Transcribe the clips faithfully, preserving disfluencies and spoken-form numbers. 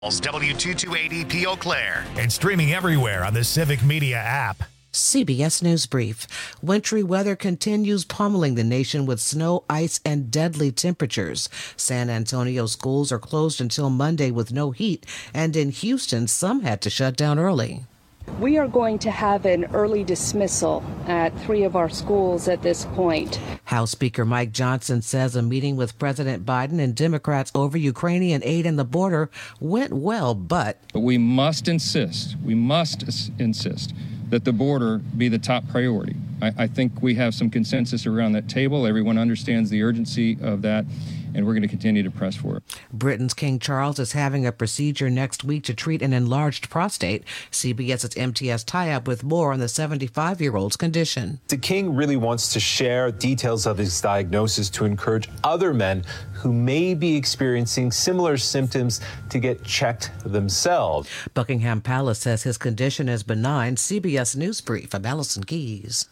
W two two eight E P Eau Claire. And streaming everywhere on the Civic Media app. C B S News Brief. Wintry weather continues pummeling the nation with snow, ice, and deadly temperatures. San Antonio schools are closed until Monday with no heat, and in Houston, some had to shut down early. We are going to have an early dismissal at three of our schools at this point. House Speaker Mike Johnson says a meeting with President Biden and Democrats over Ukrainian aid and the border went well, but... But we must insist, we must insist that the border be the top priority. I, I think we have some consensus around that table. Everyone understands the urgency of that, and we're going to continue to press for it. Britain's King Charles is having a procedure next week to treat an enlarged prostate. CBS's M T S tie-up with more on the seventy-five-year-old's condition. The King really wants to share details of his diagnosis to encourage other men who may be experiencing similar symptoms to get checked themselves. Buckingham Palace says his condition is benign. C B S News Brief, I'm Allison Keys.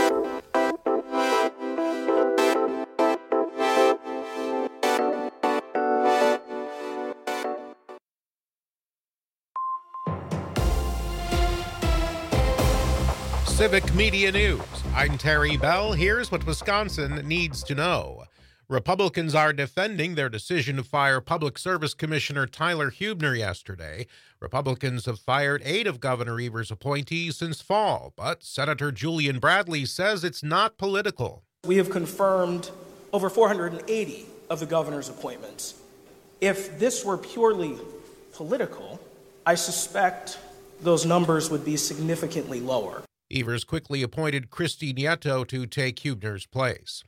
Civic Media News. I'm Terry Bell. Here's what Wisconsin needs to know. Republicans are defending their decision to fire Public Service Commissioner Tyler Huebner yesterday. Republicans have fired eight of Governor Evers' appointees since fall, but Senator Julian Bradley says it's not political. We have confirmed over four hundred eighty of the governor's appointments. If this were purely political, I suspect those numbers would be significantly lower. Evers quickly appointed Christy Nieto to take Huebner's place.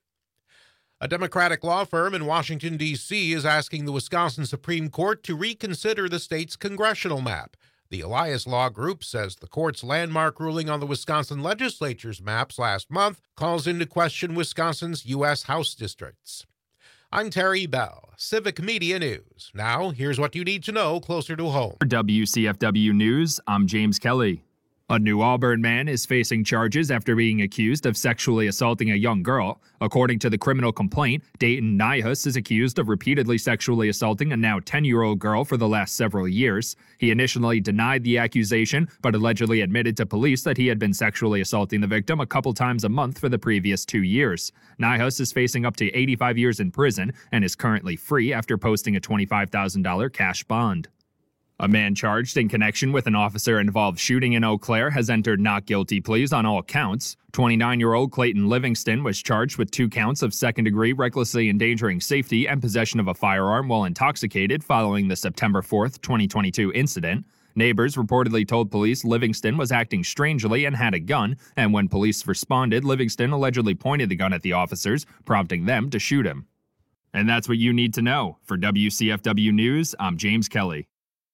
A Democratic law firm in Washington, D C is asking the Wisconsin Supreme Court to reconsider the state's congressional map. The Elias Law Group says the court's landmark ruling on the Wisconsin legislature's maps last month calls into question Wisconsin's U S House districts. I'm Terry Bell, Civic Media News. Now, here's what you need to know closer to home. For W C F W News, I'm James Kelly. A New Auburn man is facing charges after being accused of sexually assaulting a young girl. According to the criminal complaint, Dayton Nihus is accused of repeatedly sexually assaulting a now ten-year-old girl for the last several years. He initially denied the accusation, but allegedly admitted to police that he had been sexually assaulting the victim a couple times a month for the previous two years. Nihus is facing up to eighty-five years in prison and is currently free after posting a twenty-five thousand dollars cash bond. A man charged in connection with an officer-involved shooting in Eau Claire has entered not guilty pleas on all counts. twenty-nine-year-old Clayton Livingston was charged with two counts of second-degree recklessly endangering safety and possession of a firearm while intoxicated following the September fourth, twenty twenty-two incident. Neighbors reportedly told police Livingston was acting strangely and had a gun, and when police responded, Livingston allegedly pointed the gun at the officers, prompting them to shoot him. And that's what you need to know. For W C F W News, I'm James Kelly.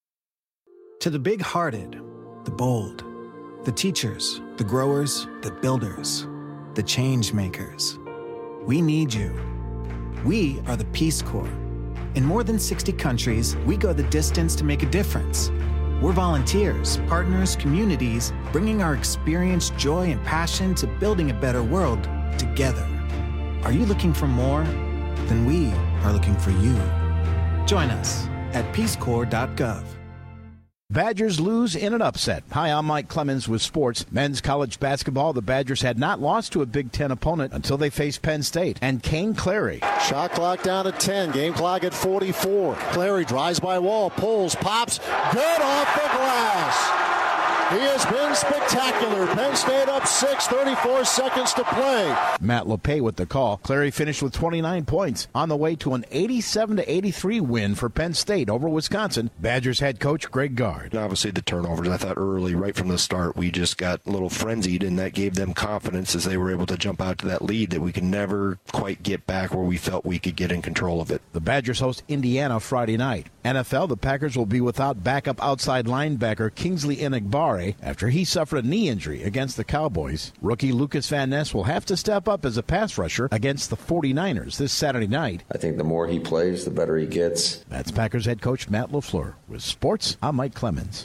To the big-hearted, the bold, the teachers, the growers, the builders, the change makers, we need you. We are the Peace Corps. In more than sixty countries, we go the distance to make a difference. We're volunteers, partners, communities, bringing our experience, joy, and passion to building a better world together. Are you looking for more? Then we are looking for you. Join us at peace corps dot gov. Badgers lose in an upset. Hi, I'm Mike Clemens with sports. Men's college basketball, the Badgers had not lost to a Big Ten opponent until they faced Penn State. And Kane Clary. Shot clock down to ten, game clock at forty-four. Clary drives by wall, pulls, pops, good off the glass. He has been spectacular. Penn State up six, thirty-four seconds to play. Matt LePay with the call. Clary finished with twenty-nine points on the way to an eighty-seven to eighty-three win for Penn State over Wisconsin. Badgers head coach Greg Gard. Obviously the turnovers, I thought early, right from the start, we just got a little frenzied, and that gave them confidence as they were able to jump out to that lead that we could never quite get back where we felt we could get in control of it. The Badgers host Indiana Friday night. N F L, the Packers will be without backup outside linebacker Kingsley Enagbare after he suffered a knee injury against the Cowboys. Rookie Lucas Van Ness will have to step up as a pass rusher against the forty-niners this Saturday night. I think the more he plays, the better he gets. That's Packers head coach Matt LaFleur. With sports, I'm Mike Clemens.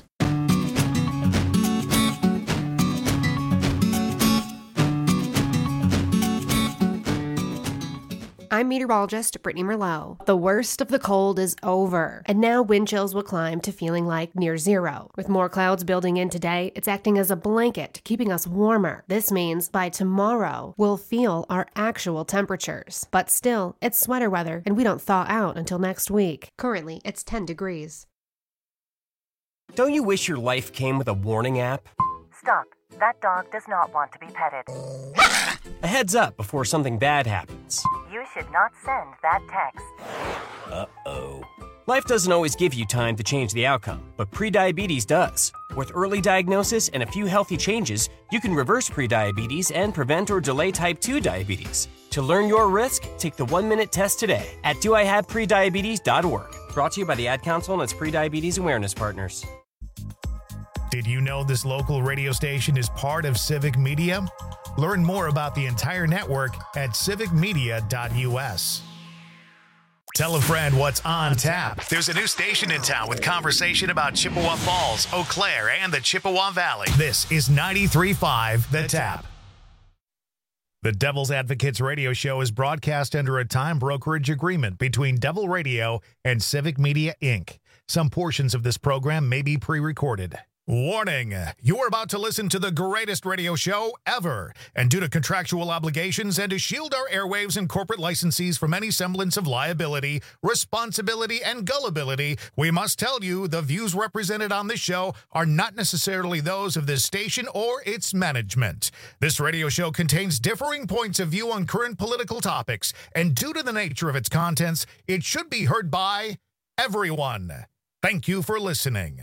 I'm meteorologist Brittany Merlot. The worst of the cold is over, and now wind chills will climb to feeling like near zero. With more clouds building in today, it's acting as a blanket, keeping us warmer. This means by tomorrow, we'll feel our actual temperatures. But still, it's sweater weather, and we don't thaw out until next week. Currently, it's ten degrees. Don't you wish your life came with a warning app? Stop. That dog does not want to be petted. A heads up before something bad happens. You should not send that text. Uh-oh. Life doesn't always give you time to change the outcome, but prediabetes does. With early diagnosis and a few healthy changes, you can reverse prediabetes and prevent or delay type two diabetes. To learn your risk, take the one-minute test today at do I have prediabetes dot org. Brought to you by the Ad Council and its Prediabetes Awareness Partners. Did you know this local radio station is part of Civic Media? Learn more about the entire network at civic media dot u s. Tell a friend what's on tap. There's a new station in town with conversation about Chippewa Falls, Eau Claire, and the Chippewa Valley. This is ninety-three point five The Tap. The Devil's Advocates radio show is broadcast under a time brokerage agreement between Devil Radio and Civic Media, Incorporated. Some portions of this program may be pre-recorded. Warning, you're about to listen to the greatest radio show ever, and due to contractual obligations and to shield our airwaves and corporate licensees from any semblance of liability, responsibility, and gullibility, we must tell you the views represented on this show are not necessarily those of this station or its management. This radio show contains differing points of view on current political topics, and due to the nature of its contents, it should be heard by everyone. Thank you for listening.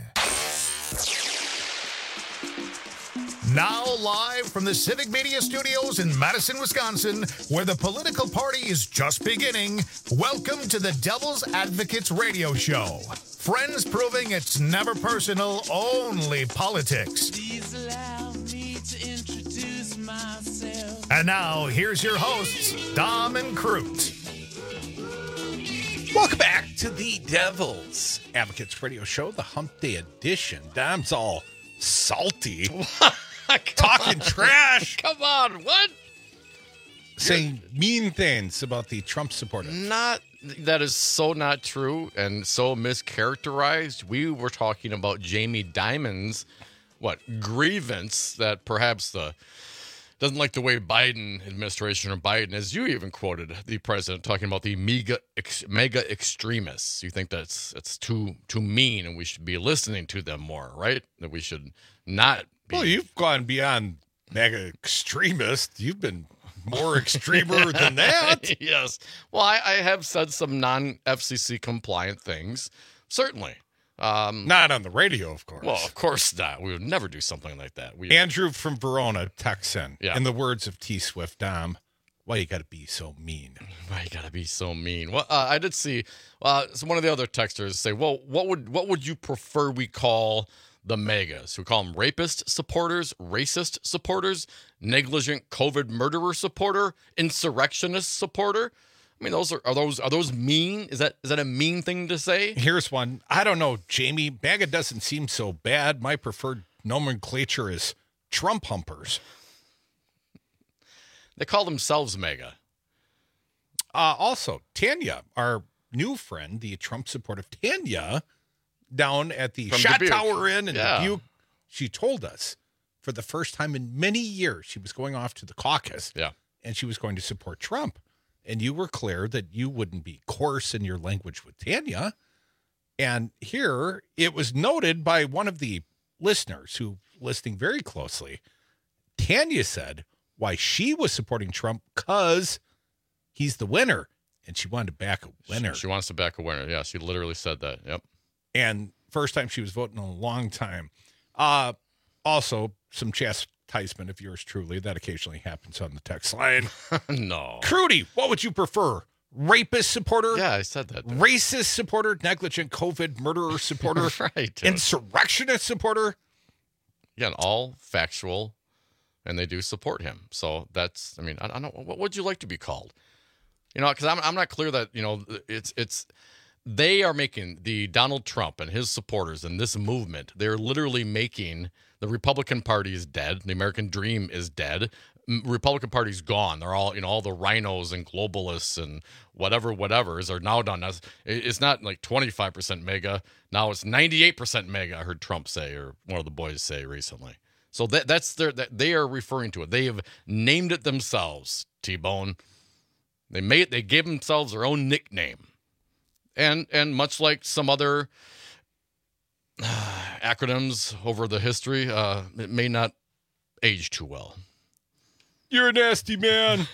Now live from the Civic Media Studios in Madison, Wisconsin, where the political party is just beginning, welcome to the Devil's Advocates radio show. Friends proving it's never personal, only politics. Please allow me to introduce myself. And now, here's your hosts, Dom and Crute. Welcome back to the Devil's Advocates radio show, the Hump Day edition. Dom's all salty. Talking on. trash. Come on, what? Saying mean things about the Trump supporters. Not, that is so not true and so mischaracterized. We were talking about Jamie Dimon's, what, grievance that perhaps the doesn't like the way Biden administration or Biden, as you even quoted the president talking about the mega ex, mega extremists. You think that's it's too too mean and we should be listening to them more, right? That we should not be. Well, you've gone beyond mega extremist. You've been more extremer than that. Yes. Well, I, I have said some non-F C C compliant things, certainly. Um, not on the radio, of course. Well, of course not. We would never do something like that. We, Andrew from Verona texts in, yeah. in the words of T Swift, Dom, why you got to be so mean? Why you got to be so mean? Well, uh, I did see uh, so one of the other texters say, well, what would what would you prefer we call the megas? We call them rapist supporters, racist supporters, negligent COVID murderer supporter, insurrectionist supporter. I mean, those are are those are those mean? Is that is that a mean thing to say? Here's one. I don't know, Jamie. MAGA doesn't seem so bad. My preferred nomenclature is Trump humpers. They call themselves MAGA. Uh, also, Tanya, our new friend, the Trump supportive Tanya, down at the From Shot Dubuque. Tower Inn in Yeah. Dubuque, she told us for the first time in many years she was going off to the caucus. Yeah. And she was going to support Trump. And you were clear that you wouldn't be coarse in your language with Tanya. And here it was noted by one of the listeners who listening very closely. Tanya said why she was supporting Trump because he's the winner. And she wanted to back a winner. She, she wants to back a winner. Yeah, she literally said that. Yep. And first time she was voting in a long time. Uh, also, some chastisement of yours truly. That occasionally happens on the text line. No. Crudy, what would you prefer? Rapist supporter? Yeah, I said that. Dude. Racist supporter? Negligent COVID murderer supporter? Right. Dude. Insurrectionist supporter? Again, all factual, and they do support him. So that's, I mean, I, I don't, what would you like to be called? You know, because I'm, I'm not clear that, you know, it's, it's, they are making the Donald Trump and his supporters and this movement, they're literally making the Republican Party is dead. The American dream is dead. Republican Party's gone. They're all, you know, all the rhinos and globalists and whatever, whatever's are now done. It's not like twenty-five percent mega. Now it's ninety-eight percent mega, I heard Trump say, or one of the boys say recently. So that that's their, that they are referring to it. They have named it themselves, T-Bone. They made, they gave themselves their own nickname. And, and much like some other uh, acronyms over the history, uh, it may not age too well. You're a nasty man.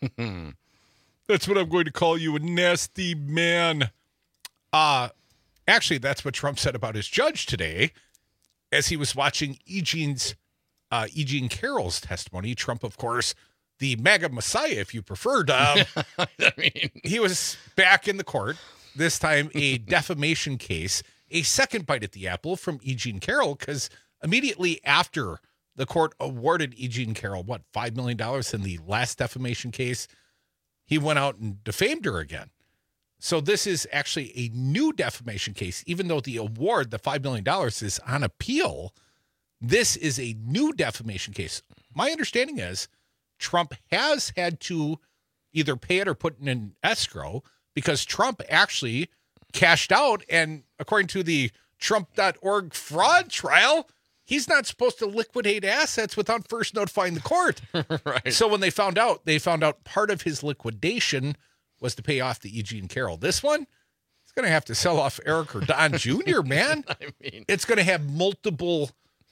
That's what I'm going to call you, a nasty man. Uh, actually, that's what Trump said about his judge today as he was watching E. Jean's, uh, E. Jean Carroll's testimony. Trump, of course, the MAGA Messiah, if you preferred. Um, I mean, he was back in the court, this time a defamation case, a second bite at the apple from E. Jean Carroll, because immediately after the court awarded E. Jean Carroll, what, five million dollars in the last defamation case, he went out and defamed her again. So this is actually a new defamation case. Even though the award, the five million dollars, is on appeal, this is a new defamation case. My understanding is Trump has had to either pay it or put it in escrow because Trump actually cashed out. And according to the Trump dot org fraud trial, he's not supposed to liquidate assets without first notifying the court. Right. So when they found out, they found out part of his liquidation was to pay off the E. Jean Carroll. This one, he's going to have to sell off Eric or Don Junior, man. I mean, it's going to have multiple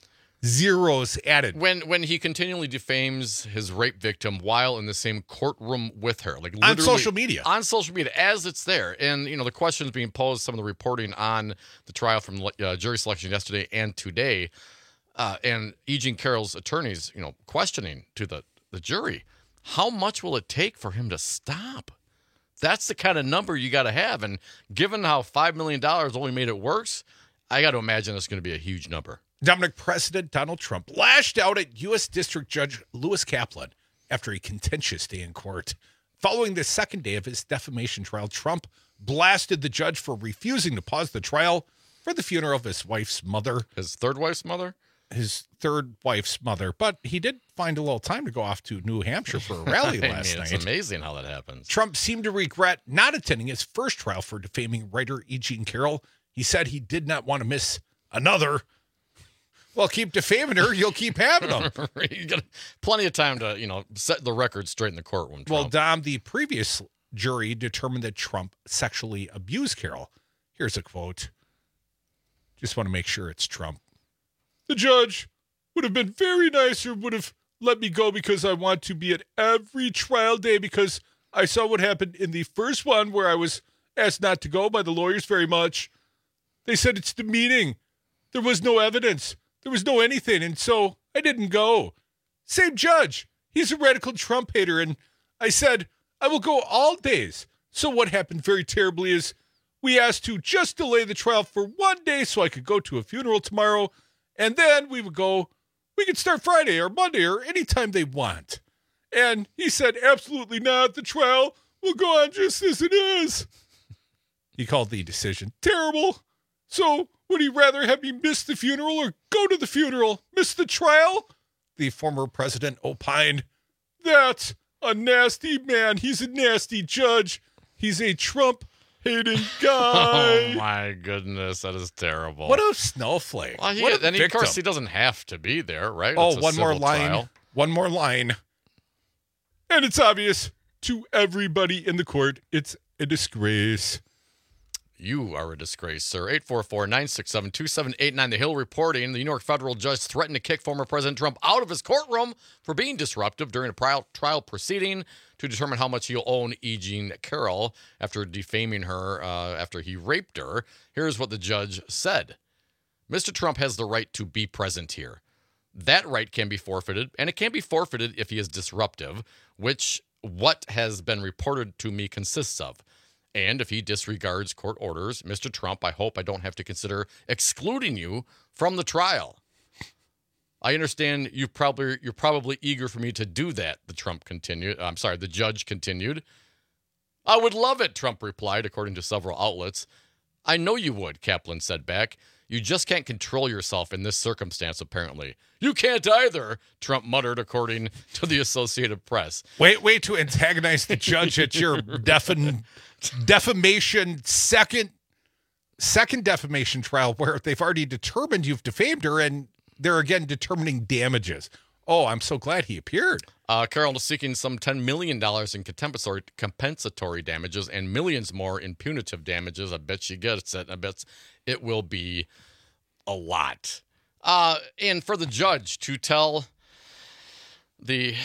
zeros added. When when he continually defames his rape victim while in the same courtroom with her, like literally, on social media. On social media, as it's there. And, you know, the questions being posed, some of the reporting on the trial from uh, jury selection yesterday and today, Uh, and E. Jean Carroll's attorneys, you know, questioning to the, the jury, how much will it take for him to stop? That's the kind of number you got to have. And given how five million dollars only made it worse, I got to imagine it's going to be a huge number. Dominic, President Donald Trump lashed out at U S District Judge Lewis Kaplan after a contentious day in court. Following the second day of his defamation trial, Trump blasted the judge for refusing to pause the trial for the funeral of his wife's mother. His third wife's mother? His third wife's mother, but he did find a little time to go off to New Hampshire for a rally I last mean, night. It's amazing how that happens. Trump seemed to regret not attending his first trial for defaming writer E. Jean Carroll. He said he did not want to miss another. Well, keep defaming her, you'll keep having them. You got plenty of time to, you know, set the record straight in the courtroom. Trump. Well, Dom, the previous jury determined that Trump sexually abused Carroll. Here's a quote. Just want to make sure it's Trump. The judge would have been very nice or would have let me go because I want to be at every trial day because I saw what happened in the first one where I was asked not to go by the lawyers very much. They said it's demeaning. There was no evidence. There was no anything, and so I didn't go. Same judge. He's a radical Trump hater, and I said, I will go all days. So what happened very terribly is we asked to just delay the trial for one day so I could go to a funeral tomorrow, and then we would go, we could start Friday or Monday or anytime they want. And he said, absolutely not. The trial will go on just as it is. He called the decision terrible. So would he rather have me miss the funeral or go to the funeral? Miss the trial? The former president opined, that's a nasty man. He's a nasty judge. He's a Trump-hating guy. Oh, my goodness. That is terrible. What a snowflake. Well, he, what a and victim. of course, he doesn't have to be there, right? Oh, It's a one more civil line. trial. One more line. And it's obvious to everybody in the court, it's a disgrace. You are a disgrace, sir. eight four four, nine six seven, two seven eight nine. The Hill reporting the New York federal judge threatened to kick former President Trump out of his courtroom for being disruptive during a trial, trial proceeding to determine how much he'll own E. Jean Carroll after defaming her uh, after he raped her. Here's what the judge said. Mister Trump has the right to be present here. That right can be forfeited, and it can be forfeited if he is disruptive, which what has been reported to me consists of. And if he disregards court orders, Mister Trump, I hope I don't have to consider excluding you from the trial. I understand you probably you're probably eager for me to do that, the Trump continued. I'm sorry, the judge continued. I would love it, Trump replied, according to several outlets. I know you would, Kaplan said back. You just can't control yourself in this circumstance, apparently. You can't either, Trump muttered, according to the Associated Press. Wait, wait to antagonize the judge at your defam- defamation second second defamation trial where they've already determined you've defamed her and they're again determining damages. Oh, I'm so glad he appeared. Uh, Carroll is seeking some ten million dollars in compensatory, compensatory damages and millions more in punitive damages. I bet she gets it. I bet it will be a lot. Uh, and for the judge to tell the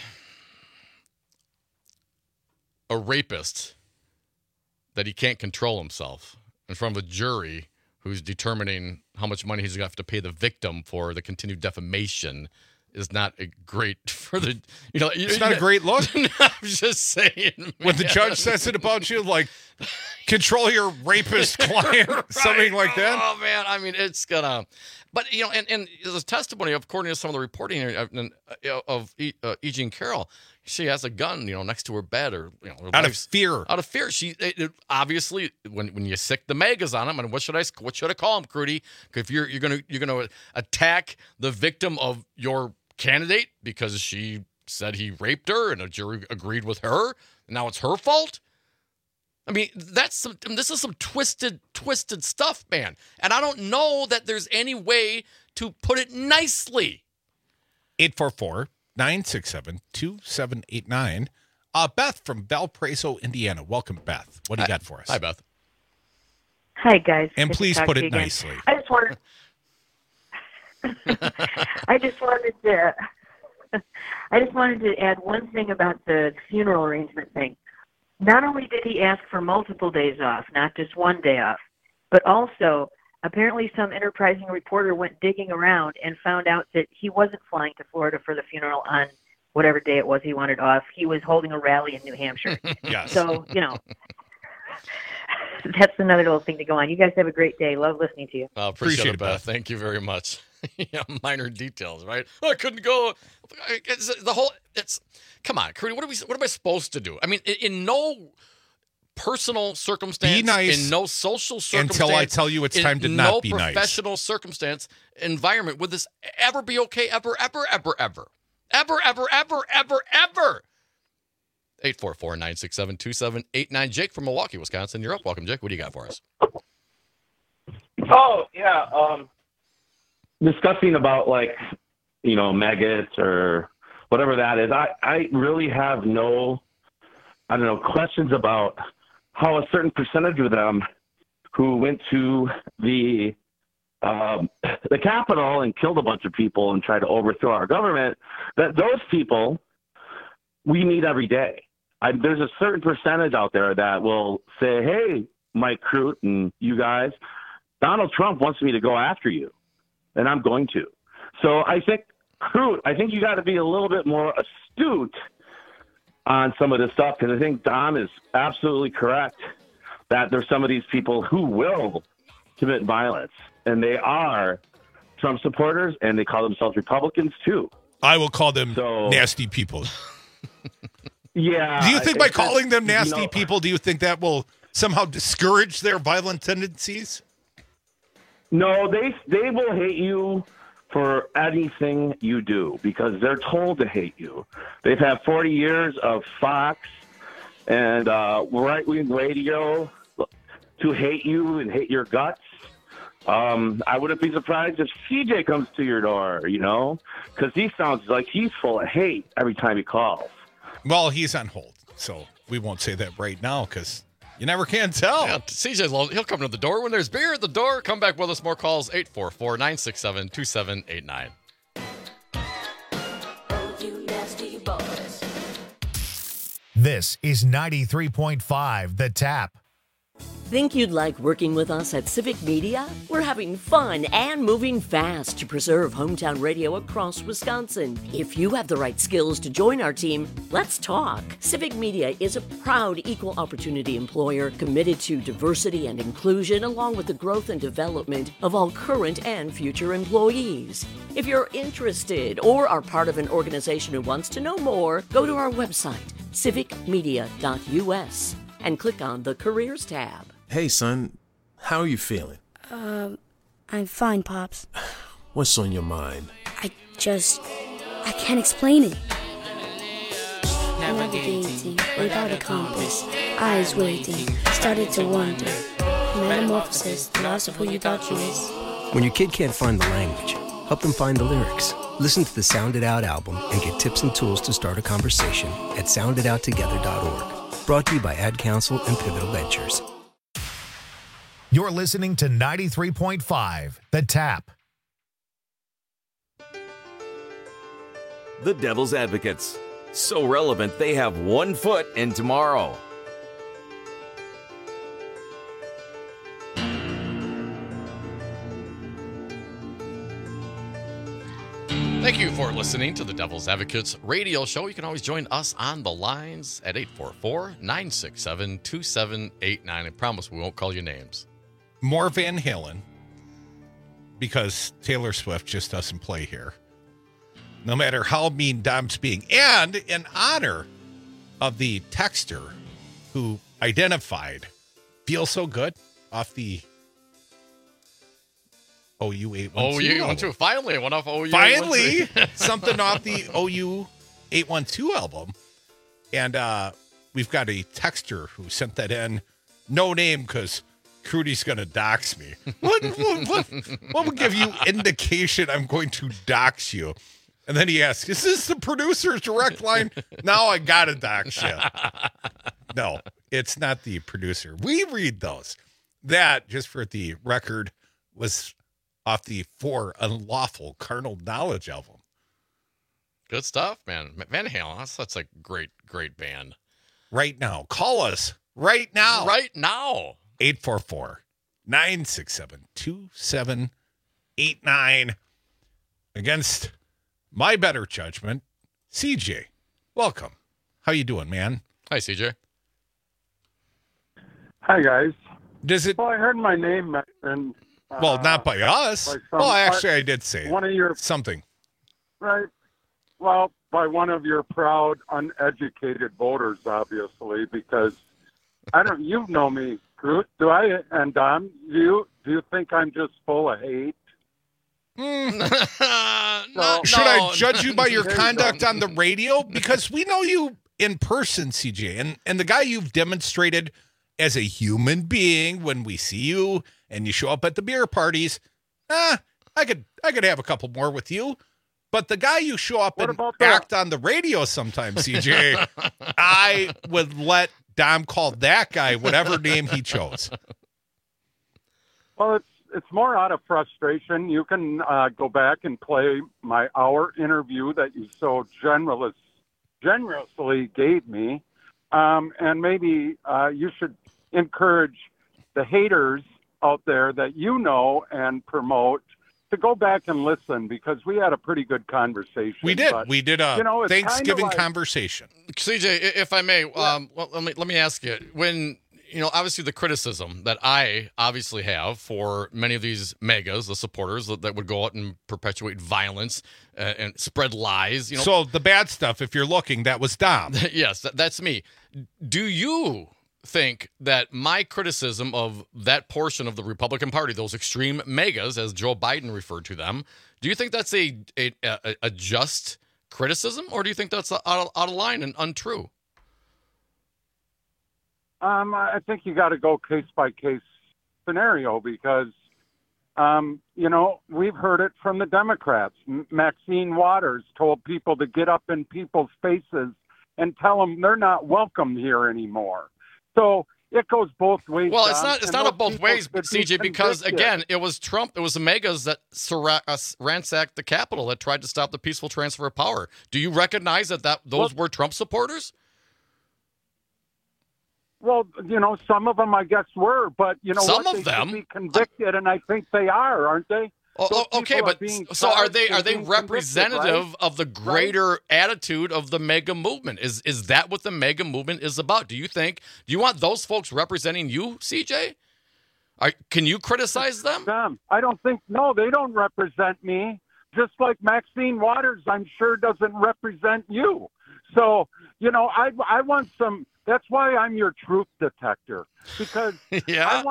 a rapist that he can't control himself in front of a jury who's determining how much money he's going to have to pay the victim for the continued defamation is not a great for the, you know, it's not a great look. I'm just saying, man. When the judge says it about you, like, control your rapist client, right. Something like that. Oh, man. I mean, it's gonna, but, you know, and, and there's a testimony, according to some of the reporting here of, of E. Uh, E. Jean Carroll. She has a gun, you know, next to her bed, or you know, out of fear. Out of fear, she it, it, obviously when when you sick the megas on him, and what should I what should I call him, Crudy? If you're you're gonna you're gonna attack the victim of your candidate because she said he raped her and a jury agreed with her, and now it's her fault. I mean, that's some. This is some twisted, twisted stuff, man. And I don't know that there's any way to put it nicely. eight four four, nine six seven, two seven eight nine. Uh, Beth from Valparaiso, Indiana. Welcome, Beth. What do you Hi. got for us? Hi, Beth. Hi, guys. And Good to please talk put to you it again. nicely. I just wanted. I just wanted to. I just wanted to add one thing about the funeral arrangement thing. Not only did he ask for multiple days off, not just one day off, but also apparently some enterprising reporter went digging around and found out that he wasn't flying to Florida for the funeral on whatever day it was he wanted off. He was holding a rally in New Hampshire. Yes. So, you know, that's another little thing to go on. You guys have a great day. Love listening to you. Uh, appreciate, Appreciate it, it, Beth. Beth. Thank you very much. Yeah, minor details, right? I couldn't go. It's the whole. It's come on, Crudy. What are we? What am I supposed to do? I mean, in, in no personal circumstance, Be nice in no social circumstance, until I tell you it's in time to no not be nice. professional circumstance environment would this ever be okay? Ever, ever, ever, ever, ever, ever, ever, ever, ever. eight four four, nine six seven, two seven eight nine. Jake from Milwaukee, Wisconsin. You're up. Welcome, Jake. What do you got for us? Oh, yeah. Um, discussing about, like, you know, maggots or whatever that is, I, I really have no, I don't know, questions about how a certain percentage of them who went to the um, the Capitol and killed a bunch of people and tried to overthrow our government, that those people we meet every day. I, there's a certain percentage out there that will say, hey, Mike Crute and you guys, Donald Trump wants me to go after you, and I'm going to. So I think, Crute, I think you got to be a little bit more astute on some of this stuff, because I think Don is absolutely correct that there's some of these people who will commit violence, and they are Trump supporters, and they call themselves Republicans too. I will call them So- nasty people. Yeah. Do you think by it's just, calling them you nasty know- people, do you think that will somehow discourage their violent tendencies? No, they they will hate you for anything you do because they're told to hate you. They've had forty years of Fox and uh, right-wing radio to hate you and hate your guts. Um, I wouldn't be surprised if C J comes to your door, you know, because he sounds like he's full of hate every time he calls. Well, he's on hold, so we won't say that right now because you never can tell. Yeah, C J's low. He'll come to the door when there's beer at the door. Come back with us. More calls. eight four four, nine six seven, two seven eight nine. This is ninety-three point five The Tap. Think you'd like working with us at Civic Media? We're having fun and moving fast to preserve hometown radio across Wisconsin. If you have the right skills to join our team, let's talk. Civic Media is a proud equal opportunity employer committed to diversity and inclusion along with the growth and development of all current and future employees. If you're interested or are part of an organization who wants to know more, go to our website, civic media dot u s, and click on the Careers tab. Hey, son, how are you feeling? Um, I'm fine, Pops. What's on your mind? I just... I can't explain it. Navigating without a compass, eyes waiting, started to wonder. Metamorphosis, the loss of who you thought you was. When your kid can't find the language, help them find the lyrics. Listen to the Sound It Out album and get tips and tools to start a conversation at sound it out together dot org. Brought to you by Ad Council and Pivotal Ventures. You're listening to ninety-three point five, The Tap. The Devil's Advocates. So relevant, they have one foot in tomorrow. Thank you for listening to the Devil's Advocates radio show. You can always join us on the lines at eight four four, nine six seven, two seven eight nine. I promise we won't call you names. More Van Halen, because Taylor Swift just doesn't play here. No matter how mean Dom's being. And in honor of the texter who identified Feel So Good off the O U eight one two. O U eight one two. Finally, I went off O U Finally, something off the O U eight one two album. And uh, we've got a texter who sent that in. No name, because Crudy's going to dox me. What, what, what, what would give you indication I'm going to dox you? And then he asks, is this the producer's direct line? Now I got to dox you. No, it's not the producer. We read those. That, just for the record, was off the For Unlawful Carnal Knowledge album. Good stuff, man. Van Halen, that's, that's a great, great band. Right now. Call us right now. Right now. eight four four, nine six seven, two seven eight nine. Against my better judgment, C J. Welcome. How you doing, man? Hi, C J. Hi, guys. Does it? Well, I heard my name mentioned. Uh, well, not by us. by some- well, actually, I did say one of your something. Right. Well, by one of your proud, uneducated voters, obviously, because I don't. You know me, Groot. Do I? And Don, do you do you think I'm just full of hate? Mm. no, Should no. I judge you by your There you conduct go. on the radio? Because we know you in person, C J, and and the guy you've demonstrated as a human being when we see you and you show up at the beer parties. Eh, I could I could have a couple more with you. But the guy you show up What and about that? act on the radio sometimes, C J, I would let Dom call that guy whatever name he chose. Well, it's it's more out of frustration. You can uh, go back and play my hour interview that you so generous, generously gave me, um, and maybe uh, you should encourage the haters out there that you know and promote to go back and listen, because we had a pretty good conversation. We did. But, we did a you know, it's kinda Thanksgiving like- conversation. C J, if I may, um, well, let me let me ask you. When you know, obviously, the criticism that I obviously have for many of these megas, the supporters that, that would go out and perpetuate violence uh, and spread lies. You know, So the bad stuff, if you're looking, that was Dom. yes, that, that's me. Do you think that my criticism of that portion of the Republican Party, those extreme megas, as Joe Biden referred to them, do you think that's a a, a, a just criticism, or do you think that's out of, out of line and untrue? Um, I think you got to go case by case scenario, because, um, you know, we've heard it from the Democrats. M- Maxine Waters told people to get up in people's faces and tell them they're not welcome here anymore. So it goes both ways. Well, it's Don, not. It's and not those up both people ways, should C be J. Because convicted. again, it was Trump. It was the megas that surra- uh, ransacked the Capitol that tried to stop the peaceful transfer of power. Do you recognize that that those were Trump supporters? Well, you know, some of them I guess were, but you know, Some what? of they should them? be convicted, and I think they are, aren't they? Oh, Those oh, okay, people but being so are charged they? and Are they being convicted, representative right? of the greater attitude of the mega movement? Is is that what the mega movement is about? Do you think? Do you want those folks representing you, C J? Are, can you criticize them? Them. I don't think. No, they don't represent me. Just like Maxine Waters, I'm sure doesn't represent you. So you know, I I want some. That's why I'm your truth detector, because yeah. I want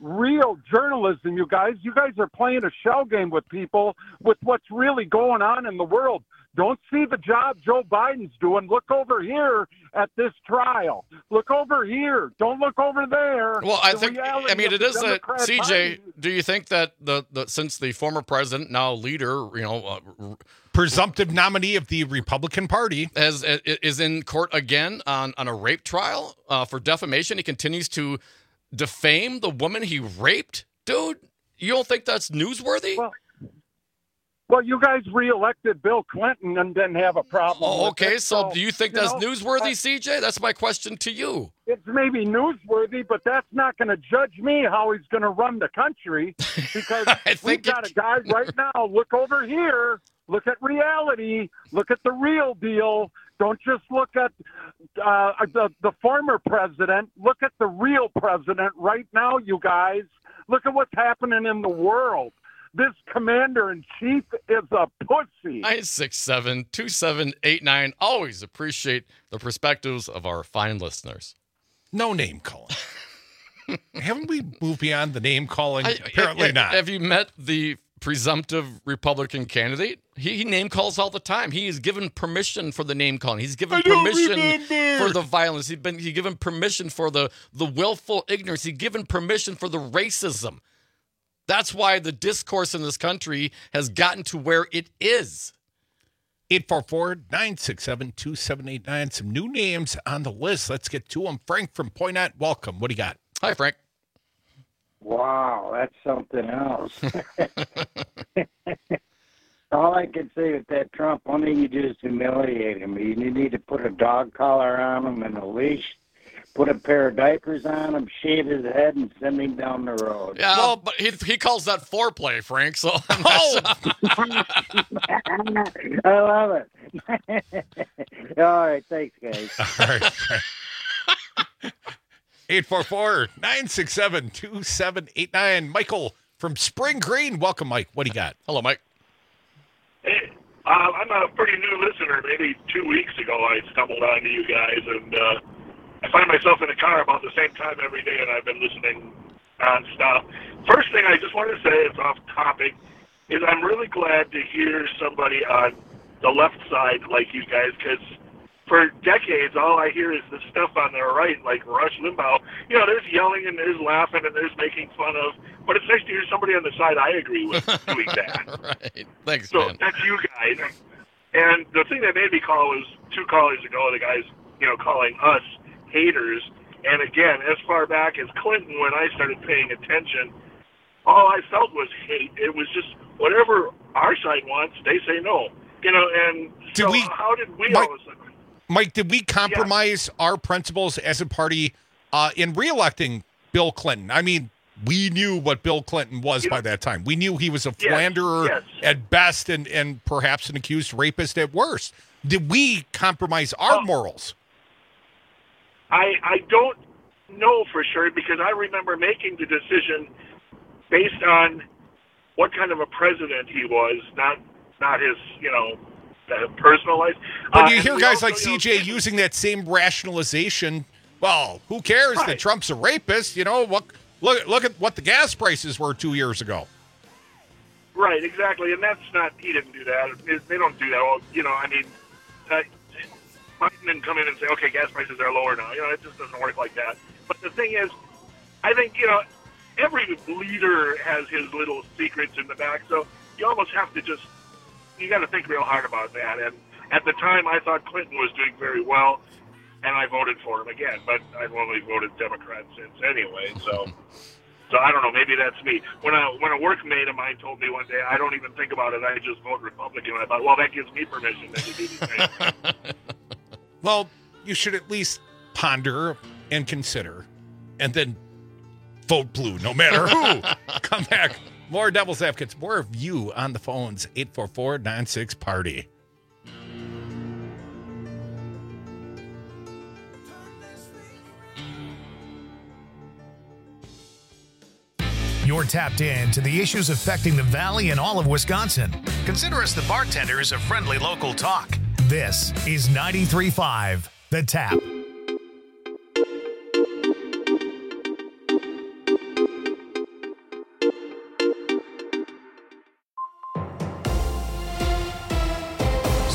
real journalism, you guys. You guys are playing a shell game with people with what's really going on in the world. Don't see the job Joe Biden's doing. Look over here at this trial. Look over here. Don't look over there. Well, I The think, reality I mean, of it the is a, Democrat C J, Party- do you think that the, the since the former president, now leader, you know, uh, presumptive nominee of the Republican Party, has is in court again on, on a rape trial uh, for defamation, he continues to defame the woman he raped? Dude, you don't think that's newsworthy? Well, Well, you guys reelected Bill Clinton and didn't have a problem. Oh, with okay, it, so do you think that's know, newsworthy, uh, C J? That's my question to you. It's maybe newsworthy, but that's not going to judge me how he's going to run the country because we've got a guy right now. Look over here. Look at reality. Look at the real deal. Don't just look at uh, the, the former president. Look at the real president right now, you guys. Look at what's happening in the world. This commander-in-chief is a pussy. nine six seven, two seven eight nine. Always appreciate the perspectives of our fine listeners. No name calling. Haven't we moved beyond the name calling? I- Apparently I- not. Have you met the presumptive Republican candidate? He, he name calls all the time. He is given permission for the name calling. He's given I don't permission remember. for the violence. He's been he's given permission for the, the willful ignorance. He's given permission for the racism. That's why the discourse in this country has gotten to where it is. eight four four, nine six seven, two seven eight nine. Some new names on the list. Let's get to them. Frank from Poynette, welcome. What do you got? Hi, Frank. Wow, that's something else. All I can say with that Trump, only you just humiliate him. You need to put a dog collar on him and a leash, put a pair of diapers on him, shave his head, and send him down the road. Yeah, well, but he he calls that foreplay, Frank. So I'm not Oh! I love it. All right, thanks, guys. All right. eight four four, nine six seven, two seven eight nine. Michael from Spring Green. Welcome, Mike. What do you got? Hello, Mike. Hey, uh, I'm a pretty new listener. Maybe two weeks ago I stumbled onto you guys, and uh, I find myself in a car about the same time every day, and I've been listening nonstop. First thing I just wanted to say, it's off topic, is I'm really glad to hear somebody on the left side like you guys, because for decades, all I hear is the stuff on the right, like Rush Limbaugh. You know, there's yelling and there's laughing and there's making fun of, but it's nice to hear somebody on the side I agree with doing that. Right. Thanks, So man. that's you guys. And the thing that made me call was two callers ago, the guys, you know, calling us haters. And again, as far back as Clinton, when I started paying attention, all I felt was hate. It was just whatever our side wants, they say no. You know, and Did so we- how did we Mike- all of a sudden? Mike, did we compromise our principles as a party uh, in reelecting Bill Clinton? I mean, we knew what Bill Clinton was by that time. We knew he was a Yes, philanderer yes. at best and, and perhaps an accused rapist at worst. Did we compromise our morals? I I don't know for sure because I remember making the decision based on what kind of a president he was, not not his, you know, uh, personal life. But Uh, you and hear we guys also, like you know, C J using that same rationalization. Well, who cares that Trump's a rapist? You know, what? Look, look at what the gas prices were two years ago. Right, exactly, and that's not. He didn't do that. It- They don't do that. Well, you know, I mean, uh, Biden didn't come in and say, "Okay, gas prices are lower now." You know, it just doesn't work like that. But the thing is, I think you know, every leader has his little secrets in the back, so you almost have to just you got to think real hard about that. And at the time, I thought Clinton was doing very well, and I voted for him again. But I've only voted Democrat since anyway, so. So I don't know. Maybe that's me. When a when a workmate of mine told me one day, I don't even think about it. I just vote Republican. And I thought, well, that gives me permission then to do the same. Well, you should at least ponder and consider, and then vote blue, no matter who. Come back. More Devil's Advocates, more of you on the phones. eight four four, nine six, party. You're tapped in to the issues affecting the Valley and all of Wisconsin. Consider us the bartenders of friendly local talk. This is ninety-three point five The Tap.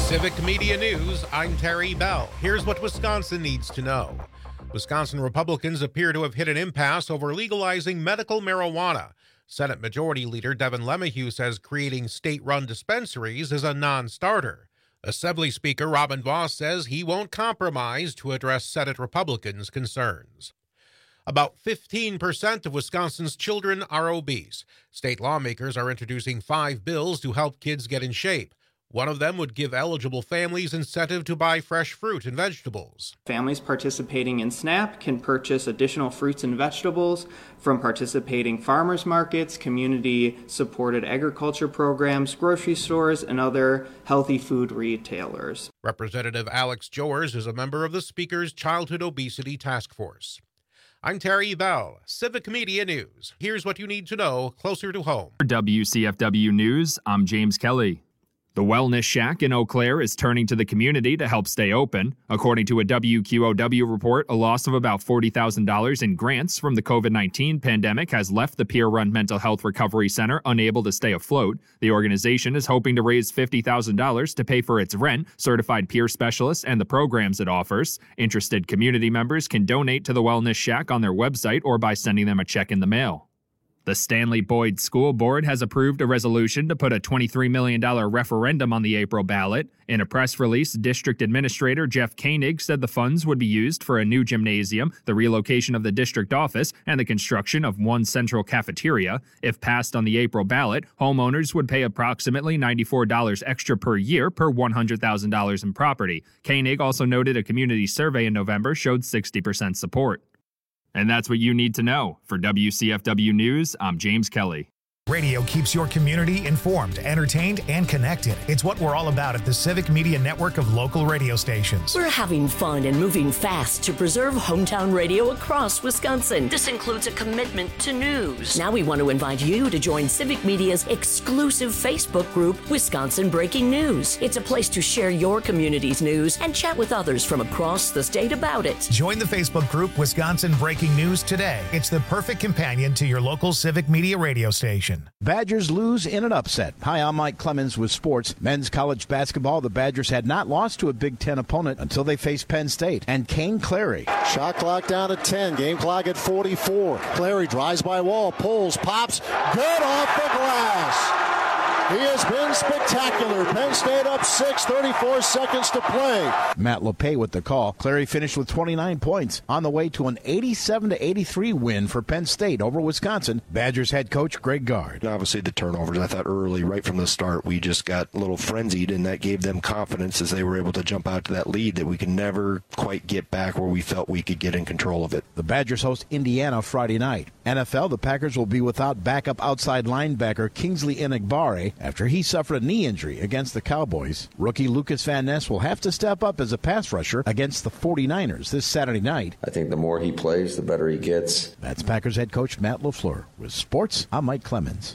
Civic Media News, I'm Terry Bell. Here's what Wisconsin needs to know. Wisconsin Republicans appear to have hit an impasse over legalizing medical marijuana. Senate Majority Leader Devin LeMahieu says creating state-run dispensaries is a non-starter. Assembly Speaker Robin Vos says he won't compromise to address Senate Republicans' concerns. About fifteen percent of Wisconsin's children are obese. State lawmakers are introducing five bills to help kids get in shape. One of them would give eligible families incentive to buy fresh fruit and vegetables. Families participating in SNAP can purchase additional fruits and vegetables from participating farmers markets, community-supported agriculture programs, grocery stores, and other healthy food retailers. Representative Alex Jowers is a member of the Speaker's Childhood Obesity Task Force. I'm Terry Bell, Civic Media News. Here's what you need to know closer to home. For W C F W News, I'm James Kelly. The Wellness Shack in Eau Claire is turning to the community to help stay open. According to a W Q O W report, a loss of about forty thousand dollars in grants from the covid nineteen pandemic has left the peer-run mental health recovery center unable to stay afloat. The organization is hoping to raise fifty thousand dollars to pay for its rent, certified peer specialists, and the programs it offers. Interested community members can donate to the Wellness Shack on their website or by sending them a check in the mail. The Stanley Boyd School Board has approved a resolution to put a twenty-three million dollars referendum on the April ballot. In a press release, District Administrator Jeff Koenig said the funds would be used for a new gymnasium, the relocation of the district office, and the construction of one central cafeteria. If passed on the April ballot, homeowners would pay approximately ninety-four dollars extra per year per one hundred thousand dollars in property. Koenig also noted a community survey in November showed sixty percent support. And that's what you need to know. For W C F W News, I'm James Kelly. Radio keeps your community informed, entertained, and connected. It's what we're all about at the Civic Media Network of local radio stations. We're having fun and moving fast to preserve hometown radio across Wisconsin. This includes a commitment to news. Now we want to invite you to join Civic Media's exclusive Facebook group, Wisconsin Breaking News. It's a place to share your community's news and chat with others from across the state about it. Join the Facebook group Wisconsin Breaking News today. It's the perfect companion to your local Civic Media radio station. Badgers lose in an upset. Hi, I'm Mike Clemens with sports. Men's college basketball, the Badgers had not lost to a Big Ten opponent until they faced Penn State. And Kane Clary. Shot clock down at ten. Game clock at forty-four. Clary drives by wall, pulls, pops. Good off the glass. He has been spectacular. Penn State up six, thirty-four seconds to play. Matt LePay with the call. Clary finished with twenty-nine points on the way to an eighty-seven to eighty-three win for Penn State over Wisconsin. Badgers head coach Greg Gard. Obviously the turnovers, I thought early, right from the start, we just got a little frenzied, and that gave them confidence as they were able to jump out to that lead that we could never quite get back where we felt we could get in control of it. The Badgers host Indiana Friday night. N F L, the Packers will be without backup outside linebacker Kingsley Enagbare after he suffered a knee injury against the Cowboys. Rookie Lucas Van Ness will have to step up as a pass rusher against the forty-niners this Saturday night. I think the more he plays, the better he gets. That's Packers head coach Matt LaFleur. With sports, I'm Mike Clemens.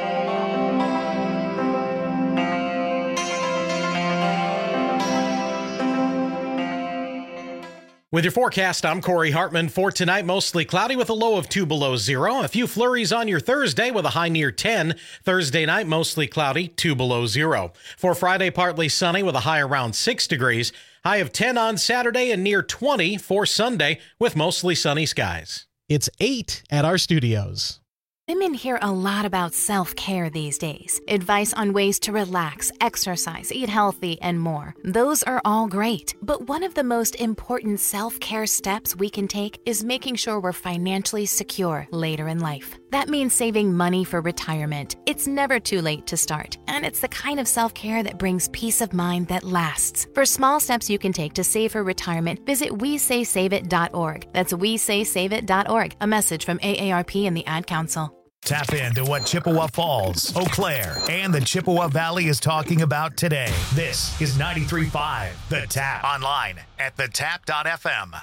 With your forecast, I'm Corey Hartman. For tonight, mostly cloudy with a low of two below zero. A few flurries on your Thursday with a high near ten. Thursday night, mostly cloudy, two below zero. For Friday, partly sunny with a high around six degrees. High of ten on Saturday and near twenty for Sunday with mostly sunny skies. It's eight at our studios. Women hear a lot about self-care these days. Advice on ways to relax, exercise, eat healthy, and more. Those are all great. But one of the most important self-care steps we can take is making sure we're financially secure later in life. That means saving money for retirement. It's never too late to start, and it's the kind of self-care that brings peace of mind that lasts. For small steps you can take to save for retirement, visit we say save it dot org. That's we say save it dot org. A message from A A R P and the Ad Council. Tap into what Chippewa Falls, Eau Claire, and the Chippewa Valley is talking about today. This is ninety-three point five The Tap. Online at the tap dot f m.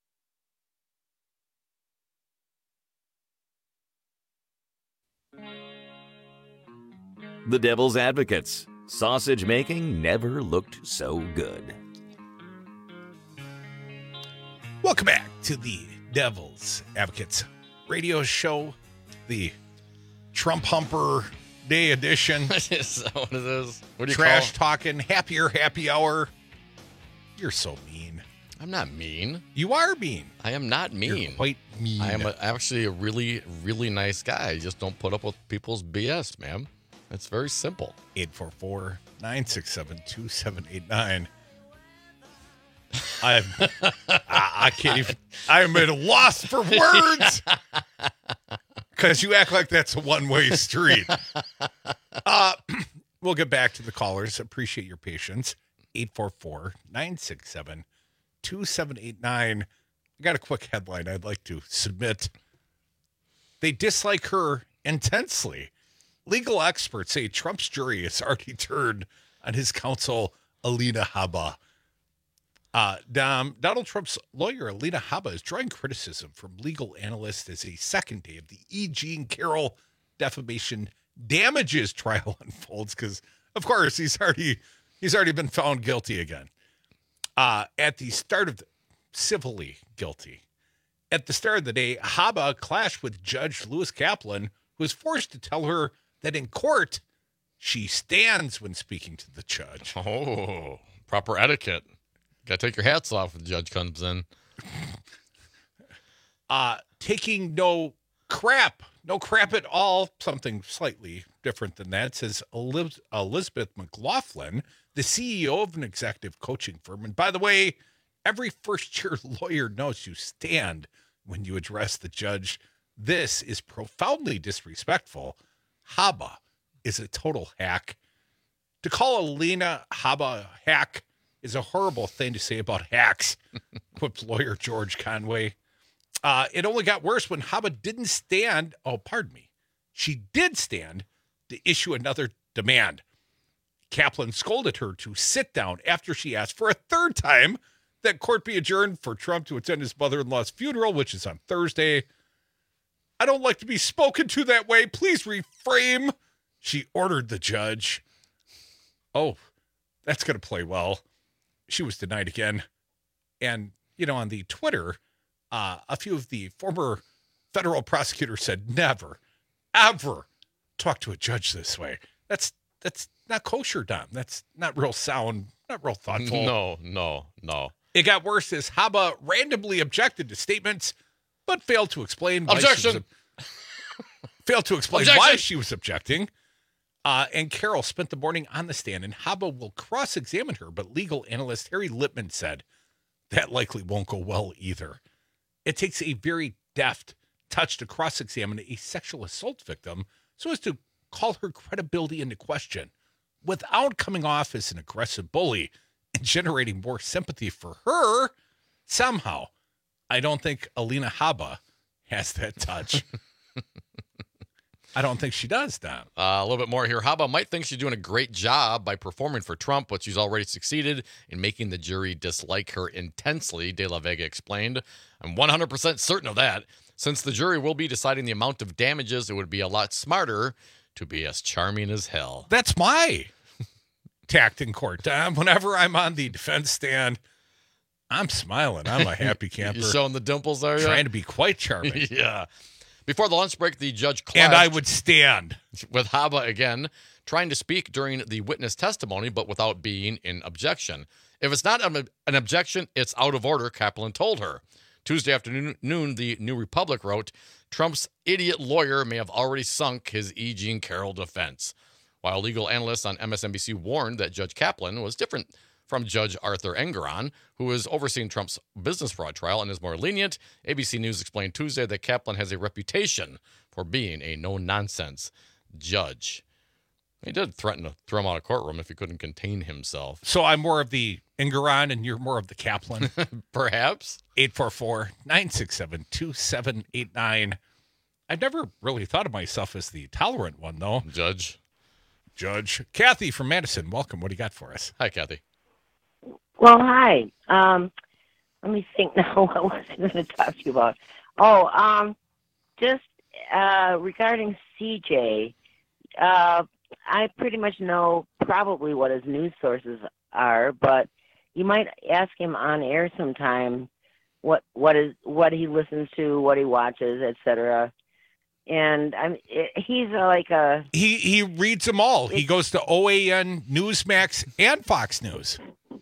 The Devil's Advocates. Sausage making never looked so good. Welcome back to the Devil's Advocates radio show. The Trump humper Day edition. Is that what it is? What do you Trash call talking, happier happy hour. You're so mean. I'm not mean. You are mean. I am not mean. You're quite mean. I am a, actually a really, really nice guy. I just don't put up with people's B S, man. It's very simple. eight four four, nine six seven, two seven eight nine. I'm, I, I can't even, I'm at a loss for words because you act like that's a one-way street. Uh, we'll get back to the callers. Appreciate your patience. eight four four, nine six seven, two seven eight nine. I got a quick headline I'd like to submit. They dislike her intensely. Legal experts say Trump's jury has already turned on his counsel, Alina Habba. Uh, um, Donald Trump's lawyer, Alina Habba, is drawing criticism from legal analysts as a second day of the E. Jean Carroll defamation damages trial unfolds because, of course, he's already he's already been found guilty again. Uh, at the start of the, civilly guilty. At the start of the day, Habba clashed with Judge Lewis Kaplan, who was forced to tell her that in court she stands when speaking to the judge. Oh, proper etiquette. Got to take your hats off when the judge comes in. Uh, taking no crap, no crap at all. Something slightly different than that, says Eliz- Elizabeth McLaughlin, the C E O of an executive coaching firm. And by the way, every first-year lawyer knows you stand when you address the judge. This is profoundly disrespectful. Habba is a total hack. To call Alina Habba a hack is a horrible thing to say about hacks, quipped lawyer George Conway. Uh, it only got worse when Habba didn't stand. Oh, pardon me. She did stand to issue another demand. Kaplan scolded her to sit down after she asked for a third time that court be adjourned for Trump to attend his mother-in-law's funeral, which is on Thursday. I don't like to be spoken to that way. Please reframe, she ordered the judge. Oh, that's going to play well. She was denied again. And, you know, on the Twitter, uh, a few of the former federal prosecutors said, never, ever talk to a judge this way. That's that's not kosher, Dom. That's not real sound, not real thoughtful. No, no, no. It got worse as Habba randomly objected to statements, but failed to explain why Objection. she was, failed to explain Objection. why she was objecting. Uh, and Carroll spent the morning on the stand, and Habba will cross-examine her, but legal analyst Harry Lippman said that likely won't go well either. It takes a very deft touch to cross-examine a sexual assault victim so as to call her credibility into question without coming off as an aggressive bully and generating more sympathy for her. Somehow, I don't think Alina Habba has that touch. I don't think she does, Don. Uh, a little bit more here. Habba might think she's doing a great job by performing for Trump, but she's already succeeded in making the jury dislike her intensely, De La Vega explained. I'm one hundred percent certain of that. Since the jury will be deciding the amount of damages, it would be a lot smarter to be as charming as hell. That's my tact in court, Don. Whenever I'm on the defense stand, I'm smiling. I'm a happy camper. You're showing the dimples, are you? Trying to be quite charming. Yeah. Before the lunch break, the judge clashed. And I would stand. With Habba again, trying to speak during the witness testimony, but without being in objection. If it's not an, an objection, it's out of order, Kaplan told her. Tuesday afternoon, the New Republic wrote, Trump's idiot lawyer may have already sunk his E. Jean Carroll defense. While legal analysts on M S N B C warned that Judge Kaplan was different from Judge Arthur Engoron, who is overseeing Trump's business fraud trial and is more lenient, A B C News explained Tuesday that Kaplan has a reputation for being a no-nonsense judge. He did threaten to throw him out of courtroom if he couldn't contain himself. So I'm more of the Engoron and you're more of the Kaplan. Perhaps. eight four four, nine six seven, two seven eight nine. I've never really thought of myself as the tolerant one, though. Judge. Judge. Kathy from Madison, welcome. What do you got for us? Hi, Kathy. Well, hi. Um, let me think now. What was I going to talk to you about? Oh, um, just uh, regarding C J, uh, I pretty much know probably what his news sources are, but you might ask him on air sometime what what is what he listens to, what he watches, et cetera. and I'm he's a, like a he he reads them all. He goes to O A N, Newsmax, and Fox News.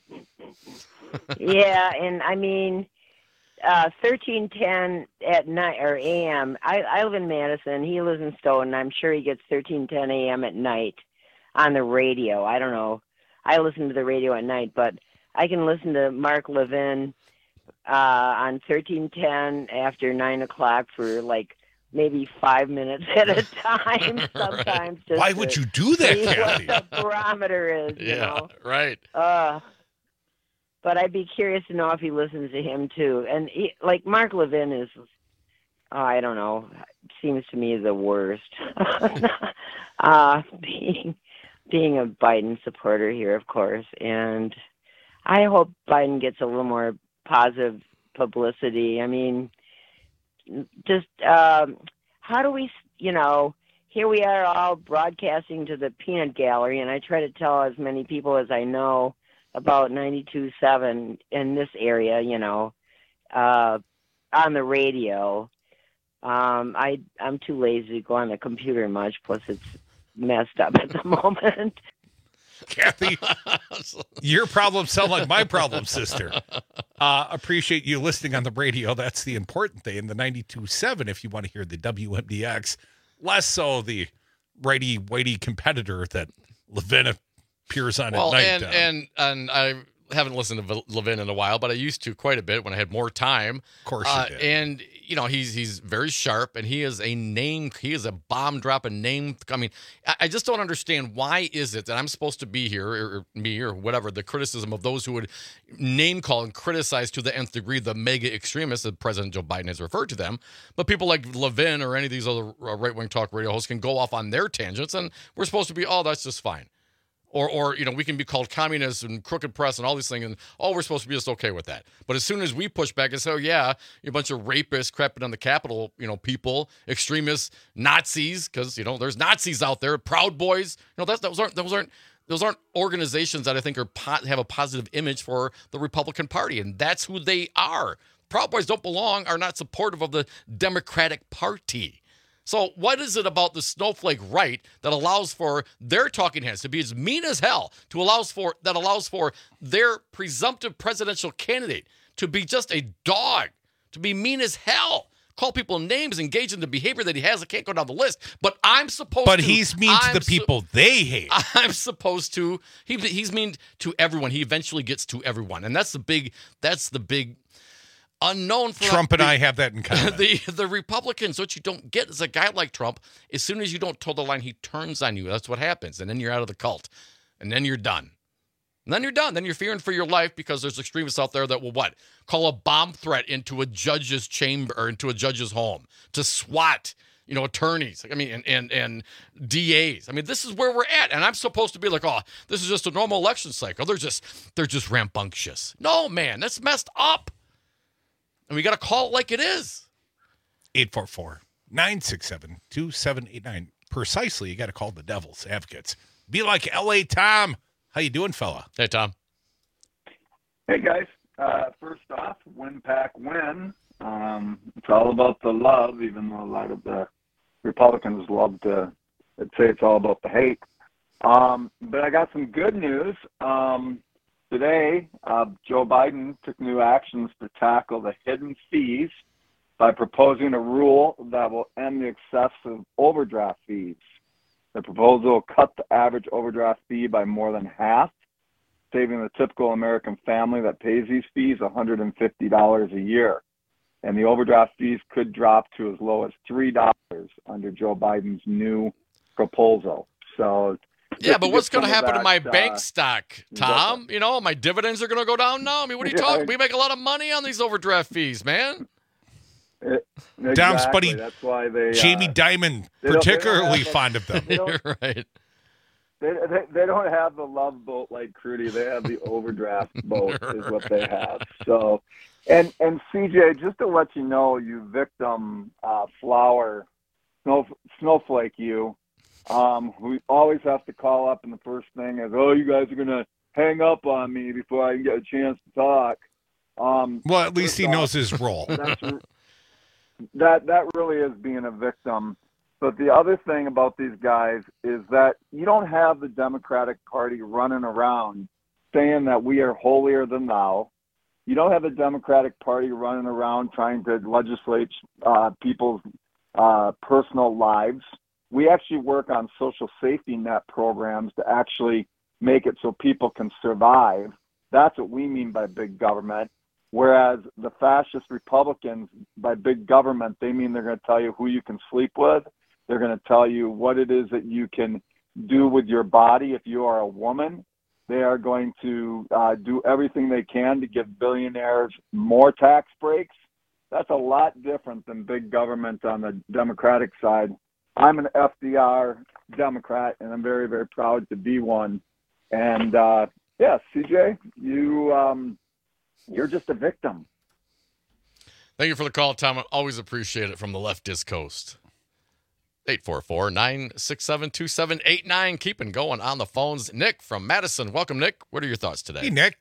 Yeah, and I mean, uh, thirteen ten at night or A M. I, I live in Madison. He lives in Stoughton. And I'm sure he gets thirteen ten A M at night on the radio. I don't know. I listen to the radio at night, but I can listen to Mark Levin uh, on thirteen ten after nine o'clock for like maybe five minutes at a time. Sometimes. Right. Just Why to would you do that, see Kathy? what the barometer is. You Yeah, know? right. Uh, but I'd be curious to know if he listens to him too. And he, like Mark Levin is, oh, I don't know, seems to me the worst. uh, being being a Biden supporter here, of course, and I hope Biden gets a little more positive publicity. I mean, just um, how do we, you know, here we are all broadcasting to the peanut gallery, and I try to tell as many people as I know about ninety-two point seven in this area, you know, uh, on the radio. Um, I, I'm too lazy to go on the computer much, plus it's messed up at the moment. Kathy, your problems sound like my problems, sister. Uh, appreciate you listening on the radio. That's the important thing. And the ninety-two point seven, if you want to hear the W M D X, less so the righty-weighty competitor that Levin appears on Well, at night. and, uh, and and I haven't listened to Levin in a while, but I used to quite a bit when I had more time. Of course uh, you did. And, you know, he's he's very sharp, and he is a name, he is a bomb-dropping name. I mean, I, I just don't understand why is it that I'm supposed to be here, or, or me, or whatever, the criticism of those who would name-call and criticize to the nth degree the mega extremists that President Joe Biden has referred to them. But people like Levin or any of these other right-wing talk radio hosts can go off on their tangents, and we're supposed to be, oh, that's just fine. Or, or you know, we can be called communists and crooked press and all these things, and oh, we're supposed to be just okay with that. But as soon as we push back and say, oh, yeah, you're a bunch of rapists crapping on the Capitol, you know, people, extremists, Nazis, because, you know, there's Nazis out there, Proud Boys. You know, that's, those aren't those aren't those aren't organizations that I think are po- have a positive image for the Republican Party, and that's who they are. Proud Boys don't belong, are not supportive of the Democratic Party. So what is it about the snowflake right that allows for their talking heads to be as mean as hell, to allows for that allows for their presumptive presidential candidate to be just a dog, to be mean as hell, call people names, engage in the behavior that he has? I can't go down the list, but I'm supposed but to. But he's mean to I'm the people su- they hate. I'm supposed to. He he's mean to everyone. He eventually gets to everyone, and that's the big. That's the big. Unknown for Trump and the, I have that in common. The the Republicans, what you don't get is a guy like Trump, as soon as you don't toe the line, he turns on you. That's what happens. And then you're out of the cult. And then you're done. And then you're done. Then you're fearing for your life because there's extremists out there that will what? Call a bomb threat into a judge's chamber or into a judge's home to SWAT, you know, attorneys. I mean, and and and D As. I mean, this is where we're at. And I'm supposed to be like, oh, this is just a normal election cycle. They're just they're just rambunctious. No, man, that's messed up. And we got to call it like it is. eight four four, nine six seven, two seven eight nine. Precisely, you got to call the Devil's Advocates. Be like L A Tom. How you doing, fella? Hey, Tom. Hey, guys. Uh, first off, win pack win. Um, it's all about the love, even though a lot of the Republicans love to say it's all about the hate. Um, but I got some good news. Um, Today, uh, Joe Biden took new actions to tackle the hidden fees by proposing a rule that will end the excessive overdraft fees. The proposal will cut the average overdraft fee by more than half, saving the typical American family that pays these fees one hundred fifty dollars a year. And the overdraft fees could drop to as low as three dollars under Joe Biden's new proposal. So. Yeah, but what's going to happen that, to my uh, bank stock, Tom? You know, my dividends are going to go down now. I mean, what are you yeah, talking? We make a lot of money on these overdraft fees, man. It, exactly. Dom's buddy, that's why they, Jamie uh, Dimon, they don't- particularly they don't have the- fond of them. they don't- right. They, they they don't have the love boat like Crudy. They have the overdraft boat is what they have. So, and and C J, just to let you know, you victim uh, flower, snow, snowflake, you. Um, we always have to call up, and the first thing is, oh, you guys are gonna hang up on me before I can get a chance to talk. Um, Well, at least he first knows off, his role. That's, that that really is being a victim. But the other thing about these guys is that you don't have the Democratic Party running around saying that we are holier than thou. You don't have the Democratic Party running around trying to legislate uh, people's uh, personal lives. We actually work on social safety net programs to actually make it so people can survive. That's what we mean by big government. Whereas the fascist Republicans, by big government, they mean they're going to tell you who you can sleep with. They're going to tell you what it is that you can do with your body if you are a woman. They are going to uh, do everything they can to give billionaires more tax breaks. That's a lot different than big government on the Democratic side. I'm an F D R Democrat, and I'm very, very proud to be one. And, uh, yeah, C J, you, um, you're just a victim. Thank you for the call, Tom. I always appreciate it from the leftist coast. eight four four, nine six seven, two seven eight nine. Keeping going on the phones. Nick from Madison. Welcome, Nick. What are your thoughts today? Hey, Nick.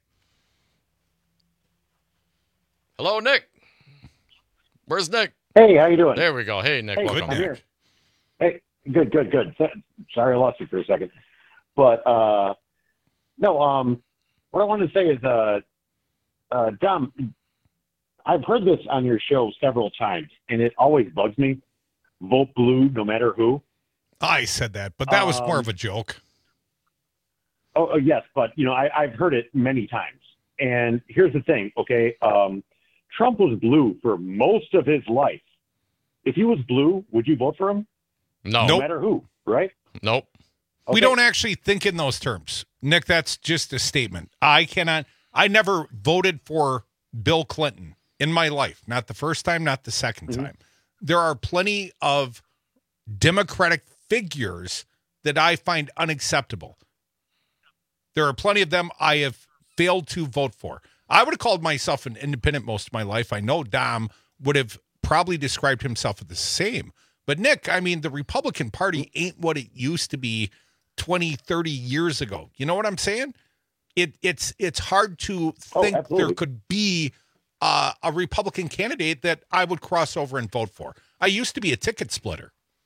Hello, Nick. Where's Nick? Hey, how you doing? There we go. Hey, Nick. Hey, welcome. I'm here. Hey, good, good, good. Sorry I lost you for a second. But, uh, no, um, what I wanted to say is, uh, uh, Dom, I've heard this on your show several times, and it always bugs me. Vote blue no matter who. I said that, but that was um, more of a joke. Oh, oh, yes, but, you know, I, I've heard it many times. And here's the thing, okay? Um, Trump was blue for most of his life. If he was blue, would you vote for him? No. No Nope. matter who, right? Nope. Okay. We don't actually think in those terms. Nick, that's just a statement. I cannot, I never voted for Bill Clinton in my life. Not the first time, not the second Mm-hmm. time. There are plenty of Democratic figures that I find unacceptable. There are plenty of them I have failed to vote for. I would have called myself an independent most of my life. I know Dom would have probably described himself as the same. But, Nick, I mean, the Republican Party ain't what it used to be twenty, thirty years ago. You know what I'm saying? It It's it's hard to think Oh, there could be uh, a Republican candidate that I would cross over and vote for. I used to be a ticket splitter.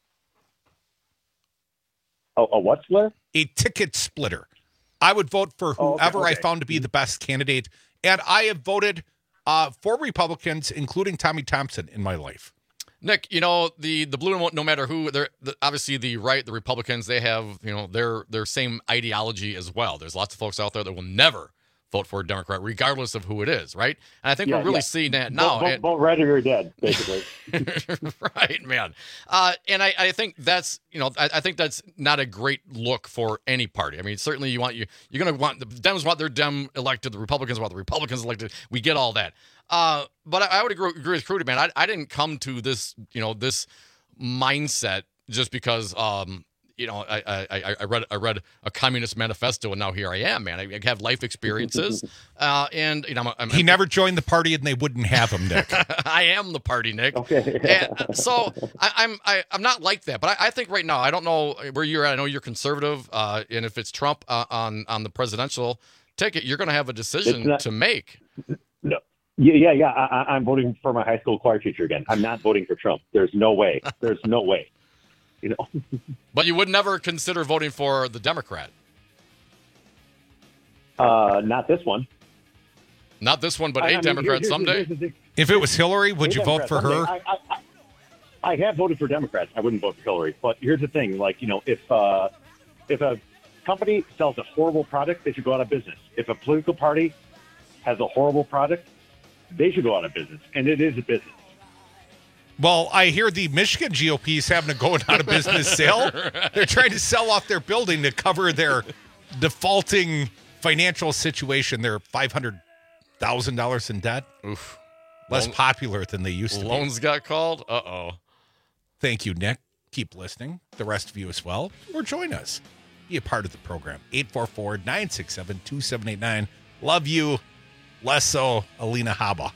A, a what splitter? A ticket splitter. I would vote for Oh, okay, whoever I okay. found to be the best candidate. And I have voted uh, for Republicans, including Tommy Thompson, in my life. Nick, you know, the the blue, no matter who, they're the, obviously the right, the Republicans, they have, you know, their their same ideology as well. There's lots of folks out there that will never vote for a Democrat, regardless of who it is, right? And I think Yeah, we're really yeah. seeing that now. Vote, vote, And- vote red or you're dead, basically. right, man. Uh, and I, I think that's, you know, I, I think that's not a great look for any party. I mean, certainly you want you you're going to want the Dems want their Dem elected, the Republicans want the Republicans elected. We get all that. Uh, but I, I would agree, agree with Crudy, man. I, I didn't come to this, you know, this mindset just because, um, you know, I, I, I read I read a communist manifesto and now here I am, man. I, I have life experiences, uh, and you know, I'm, I'm, He never joined the party, and they wouldn't have him, Nick. I am the party, Nick. Okay. And so I, I'm I, I'm not like that, but I, I think right now I don't know where you're at. I know you're conservative, uh, and if it's Trump uh, on on the presidential ticket, you're going to have a decision It's not- to make. No. Yeah, yeah, yeah. I, I- I'm voting for my high school choir teacher again. I'm not voting for Trump. There's no way. There's no way. You know. But you would never consider voting for the Democrat. Uh, not this one. Not this one, but I- a I mean, Democrat here- here's- someday. here's the thing. If it was Hillary, would Hey, you vote for Democrat, her? someday. I, I, I, I have voted for Democrats. I wouldn't vote for Hillary. But here's the thing: like, you know, if uh, if a company sells a horrible product, they should go out of business. If a political party has a horrible product, they should go out of business, and it is a business. Well, I hear the Michigan G O P is having a going out of business sale. They're trying to sell off their building to cover their defaulting financial situation. They're five hundred thousand dollars in debt. Oof. Less Loan- popular than they used to be. Loans got called. Uh oh. Thank you, Nick. Keep listening. The rest of you as well. Or join us. Be a part of the program. eight four four, nine six seven, two seven eight nine. Love you. Less so, Alina Haba.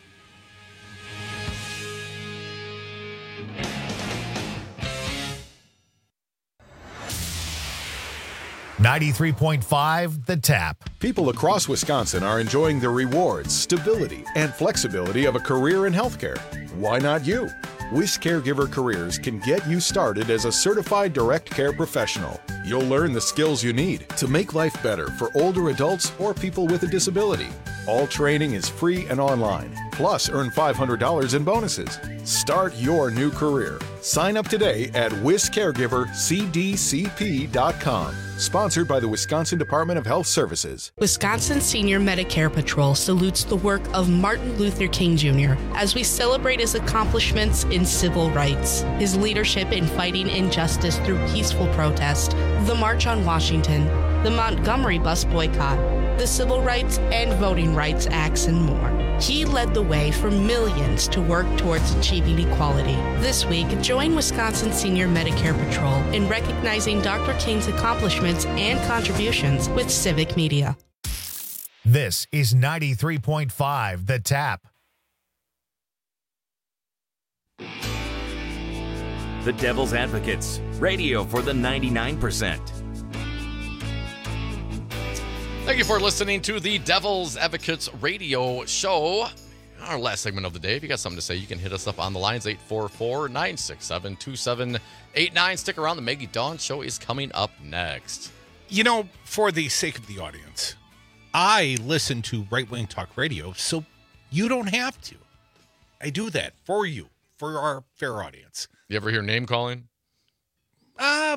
ninety-three point five The Tap. People across Wisconsin are enjoying the rewards, stability, and flexibility of a career in healthcare. Why not you? Wish Caregiver Careers can get you started as a certified direct care professional. You'll learn the skills you need to make life better for older adults or people with a disability. All training is free and online. Plus, earn five hundred dollars in bonuses. Start your new career. Sign up today at wish caregiver c d c p dot com. Sponsored by the Wisconsin Department of Health Services. Wisconsin Senior Medicare Patrol salutes the work of Martin Luther King Junior as we celebrate his accomplishments in civil rights, his leadership in fighting injustice through peaceful protest, the March on Washington, the Montgomery bus boycott, the Civil Rights and Voting Rights Acts, and more. He led the way for millions to work towards achieving equality. This week, join Wisconsin Senior Medicare Patrol in recognizing Doctor King's accomplishments and contributions with Civic Media. This is ninety-three point five The Tap. The Devil's Advocates, radio for the ninety-nine percent. Thank you for listening to the Devil's Advocates radio show. Our last segment of the day. If you got something to say, you can hit us up on the lines, eight four four, nine six seven, two seven eight nine. Stick around. The Maggie Dawn Show is coming up next. You know, for the sake of the audience, I listen to right-wing talk radio, so you don't have to. I do that for you, for our fair audience. You ever hear name calling? Uh,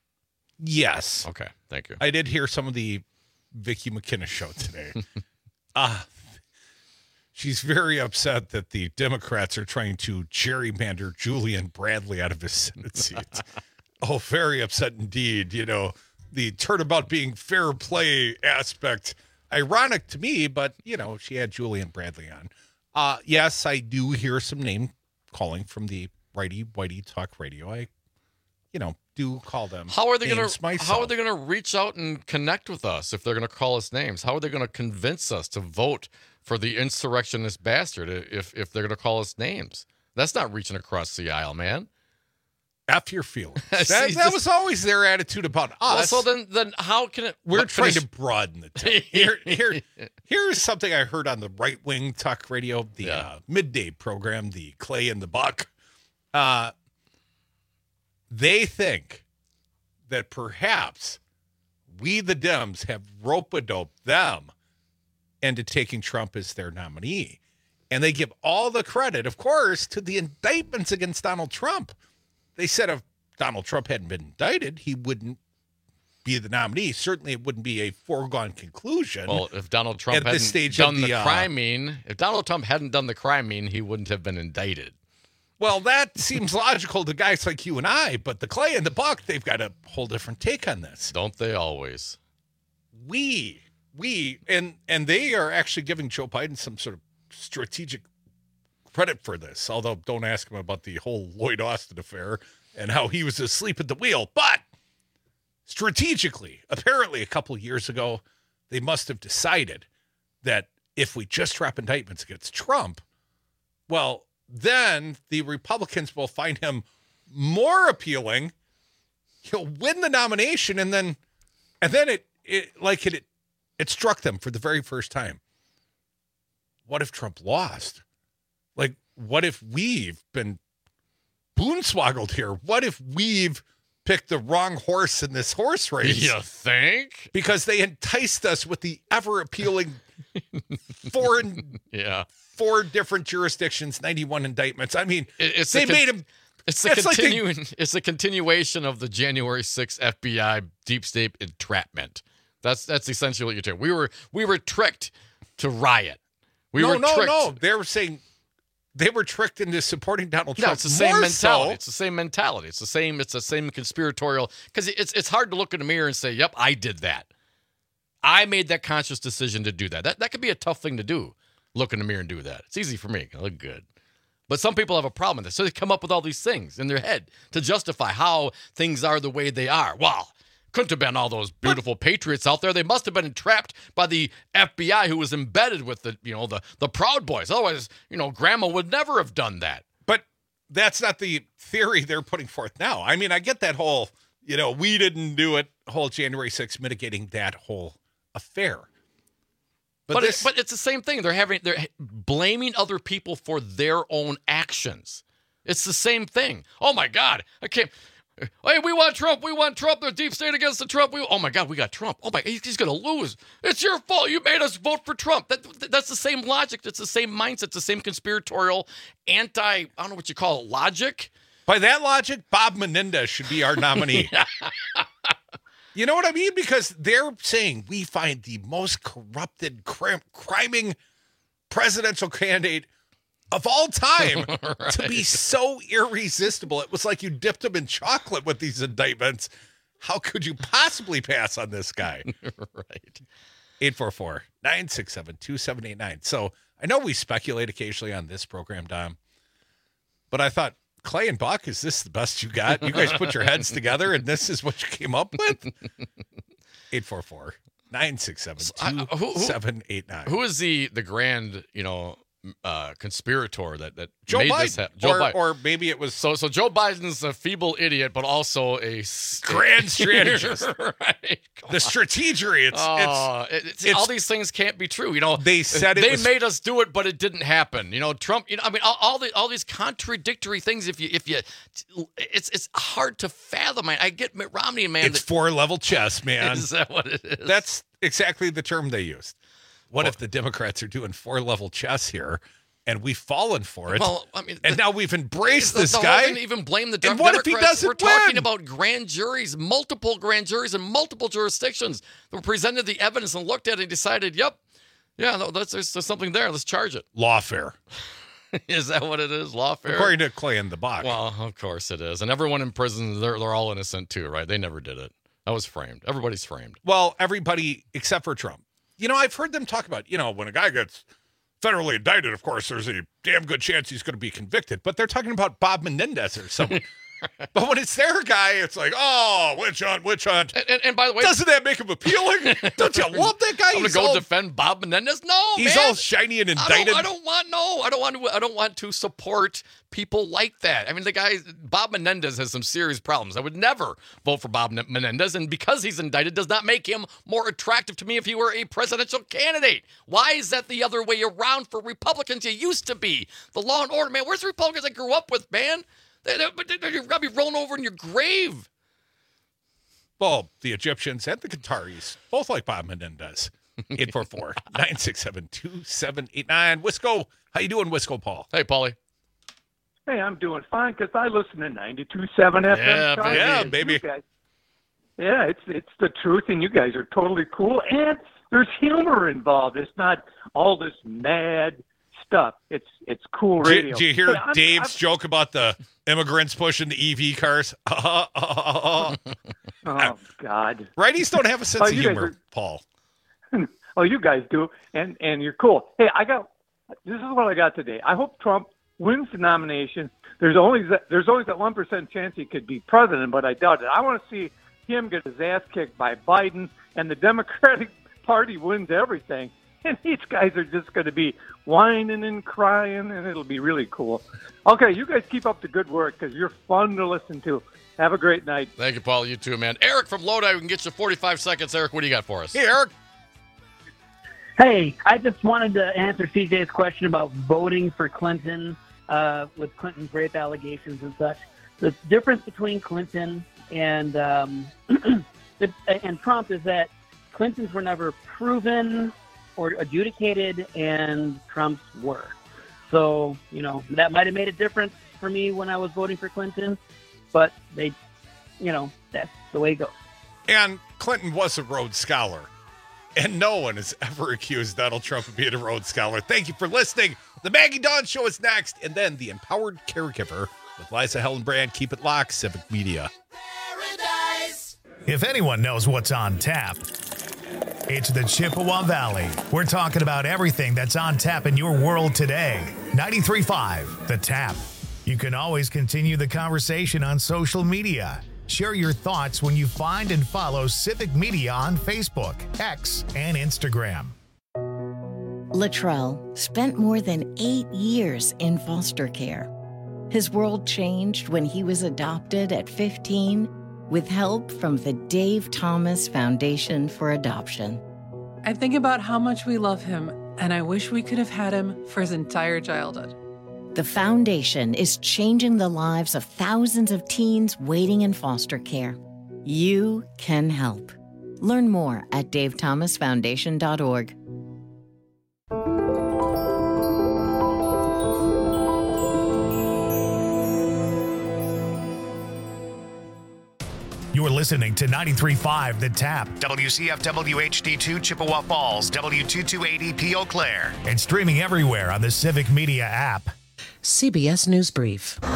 yes. Okay, thank you. I did hear some of the Vicky McKinnon show today. uh, she's very upset that the Democrats are trying to gerrymander Julian Bradley out of his Senate seat. Oh, very upset indeed. You know, the turnabout being fair play aspect, ironic to me, but, you know, she had Julian Bradley on. Uh, yes, I do hear some name calling from the righty whitey talk radio. I, you know, do call them. How are they going to myself. How are they going to reach out and connect with us if they're going to call us names? How are they going to convince us to vote for the insurrectionist bastard if if they're going to call us names? That's not reaching across the aisle, man. F your feelings. That, that was always their attitude about us. Well, so then, then how can it? We're trying finish? to broaden the tent. Here, here, here's something I heard on the right wing talk radio, the yeah. uh, midday program, the Clay and the Buck. Uh, they think that perhaps we, the Dems, have rope-a-doped them into taking Trump as their nominee. And they give all the credit, of course, to the indictments against Donald Trump. They said if Donald Trump hadn't been indicted, he wouldn't be the nominee. Certainly it wouldn't be a foregone conclusion. Well, if Donald Trump at hadn't this stage done the, the uh, criming, if Donald Trump hadn't done the criming, he wouldn't have been indicted. Well, that seems logical to guys like you and I, but the Clay and the Buck, they've got a whole different take on this. Don't they always? We, we, and and they are actually giving Joe Biden some sort of strategic credit for this, although don't ask him about the whole Lloyd Austin affair and how he was asleep at the wheel. But strategically, apparently a couple of years ago, they must have decided that if we just drop indictments against Trump, well, then the Republicans will find him more appealing. He'll win the nomination, and then and then it, it like it, it struck them for the very first time. What if Trump lost? Like, what if we've been boonswoggled here? What if we've picked the wrong horse in this horse race? You think? Because they enticed us with the ever-appealing foreign, yeah, four different jurisdictions, ninety-one indictments. I mean, it, it's they con- made him. It's a continuing. Like they, it's a continuation of the January sixth F B I deep state entrapment. That's that's essentially what you're doing. We were we were tricked to riot. We no, were no, tricked. no. They were saying they were tricked into supporting Donald Trump. No, it's the same More mentality. so. It's the same mentality. It's the same. It's the same conspiratorial. Because it's it's hard to look in the mirror and say, "Yep, I did that. I made that conscious decision to do that." That that could be a tough thing to do. Look in the mirror and do that. It's easy for me. I look good. But some people have a problem with this. So they come up with all these things in their head to justify how things are the way they are. Well, couldn't have been all those beautiful patriots out there. They must have been entrapped by the F B I who was embedded with the, you know, the, the Proud Boys. Otherwise, you know, grandma would never have done that. But that's not the theory they're putting forth now. I mean, I get that whole, you know, we didn't do it, whole January sixth mitigating that whole affair. But But, but, this, it, but it's the same thing. They're having they're blaming other people for their own actions. It's the same thing. Oh, my God. I can't. Hey, we want Trump. We want Trump. The deep state against the Trump. We, oh, my God, we got Trump. Oh, my, he's, he's going to lose. It's your fault. You made us vote for Trump. That, that's the same logic. It's the same mindset. It's the same conspiratorial, anti, I don't know what you call it, logic. By that logic, Bob Menendez should be our nominee. You know what I mean? Because they're saying we find the most corrupted, crim- criming presidential candidate of all time right. to be so irresistible. It was like you dipped them in chocolate with these indictments. How could you possibly pass on this guy? Right. eight four four, nine six seven, two seven eight nine. So I know we speculate occasionally on this program, Dom, but I thought, Clay and Buck, is this the best you got? You guys put your heads together and this is what you came up with? eight four four, nine six seven, two seven eight nine. Who is the, the grand, you know, uh, conspirator that, that Joe made Biden. this happen? Joe or, Biden. Or maybe it was... So so Joe Biden's a feeble idiot, but also a... Grand strategist. Right. The strategery. It's, oh, it's, it's, it's... All these things can't be true. You know, they said it They was... made us do it, but it didn't happen. You know, Trump... You know, I mean, all, all, the, all these contradictory things, if you... if you, It's it's hard to fathom. I, I get Mitt Romney, man. It's that, four-level chess, man. Is that what it is? That's exactly the term they used. What well, if the Democrats are doing four-level chess here, and we've fallen for it? Well, I mean, and the, now we've embraced the, this the guy. Whole thing even blame the and Democrats. What if he doesn't We're win? talking about grand juries, multiple grand juries in multiple jurisdictions that were presented the evidence and looked at it and decided, yep, yeah, no, that's, there's, there's something there. Let's charge it. Lawfare. Is that what it is? Lawfare? According to Clay and the Bach. Well, of course it is. And everyone in prison, they're, they're all innocent too, right? They never did it. That was framed. Everybody's framed. Well, everybody except for Trump. You know, I've heard them talk about, you know, when a guy gets federally indicted, of course, there's a damn good chance he's going to be convicted. But they're talking about Bob Menendez or someone. But when it's their guy, it's like, oh, witch hunt, witch hunt. And, and, and by the way, doesn't that make him appealing? Don't you love that guy? I'm going to go all, defend Bob Menendez? No, he's man. all shiny and indicted. I don't, I don't want no. I don't want to. I don't want to support people like that. I mean, the guy Bob Menendez has some serious problems. I would never vote for Bob Menendez, and because he's indicted, does not make him more attractive to me if he were a presidential candidate. Why is that the other way around for Republicans? You used to be the law and order, man. Where's the Republicans I grew up with, man? You've got to be rolling over in your grave. Well, the Egyptians and the Qataris, both like Bob Menendez. eight four four, nine six seven, two seven eight nine. Wisco, how you doing, Wisco Paul? Hey, Paulie. Hey, I'm doing fine because I listen to ninety-two point seven F M. Yeah, baby. Yeah, baby. Yeah, it's it's the truth, and you guys are totally cool. And there's humor involved. It's not all this mad stuff. It's it's cool radio. Did, did you hear hey, Dave's I'm, joke about the immigrants pushing the E V cars? Uh, uh, uh, uh. Oh, God. Righties don't have a sense oh, of humor, are, Paul. Oh, you guys do, and and you're cool. Hey, I got this is what I got today. I hope Trump wins the nomination. There's only that, there's always that one percent chance he could be president, but I doubt it. I want to see him get his ass kicked by Biden, and the Democratic Party wins everything. And these guys are just going to be whining and crying, and it'll be really cool. Okay, you guys keep up the good work because you're fun to listen to. Have a great night. Thank you, Paul. You too, man. Eric from Lodi, we can get you forty-five seconds. Eric, what do you got for us? Hey, Eric. Hey, I just wanted to answer C J's question about voting for Clinton uh, with Clinton's rape allegations and such. The difference between Clinton and um, and Trump is that Clinton's were never proven or adjudicated, and Trump's were. So, you know, that might have made a difference for me when I was voting for Clinton, but they, you know, that's the way it goes. And Clinton was a Rhodes Scholar, and no one has ever accused Donald Trump of being a Rhodes Scholar. Thank you for listening. The Maggie Dawn Show is next, and then The Empowered Caregiver with Liza Hellenbrand. Keep it locked, Civic Media. Paradise. If anyone knows what's on tap, it's the Chippewa Valley. We're talking about everything that's on tap in your world today. ninety-three point five, The Tap. You can always continue the conversation on social media. Share your thoughts when you find and follow Civic Media on Facebook, X, and Instagram. Latrell spent more than eight years in foster care. His world changed when he was adopted at fifteen with help from the Dave Thomas Foundation for Adoption. I think about how much we love him, and I wish we could have had him for his entire childhood. The foundation is changing the lives of thousands of teens waiting in foster care. You can help. Learn more at dave thomas foundation dot org. You're listening to ninety-three point five The Tap, W C F W H D two Chippewa Falls, W two two eight E P Eau Claire, and streaming everywhere on the Civic Media app. C B S News Brief.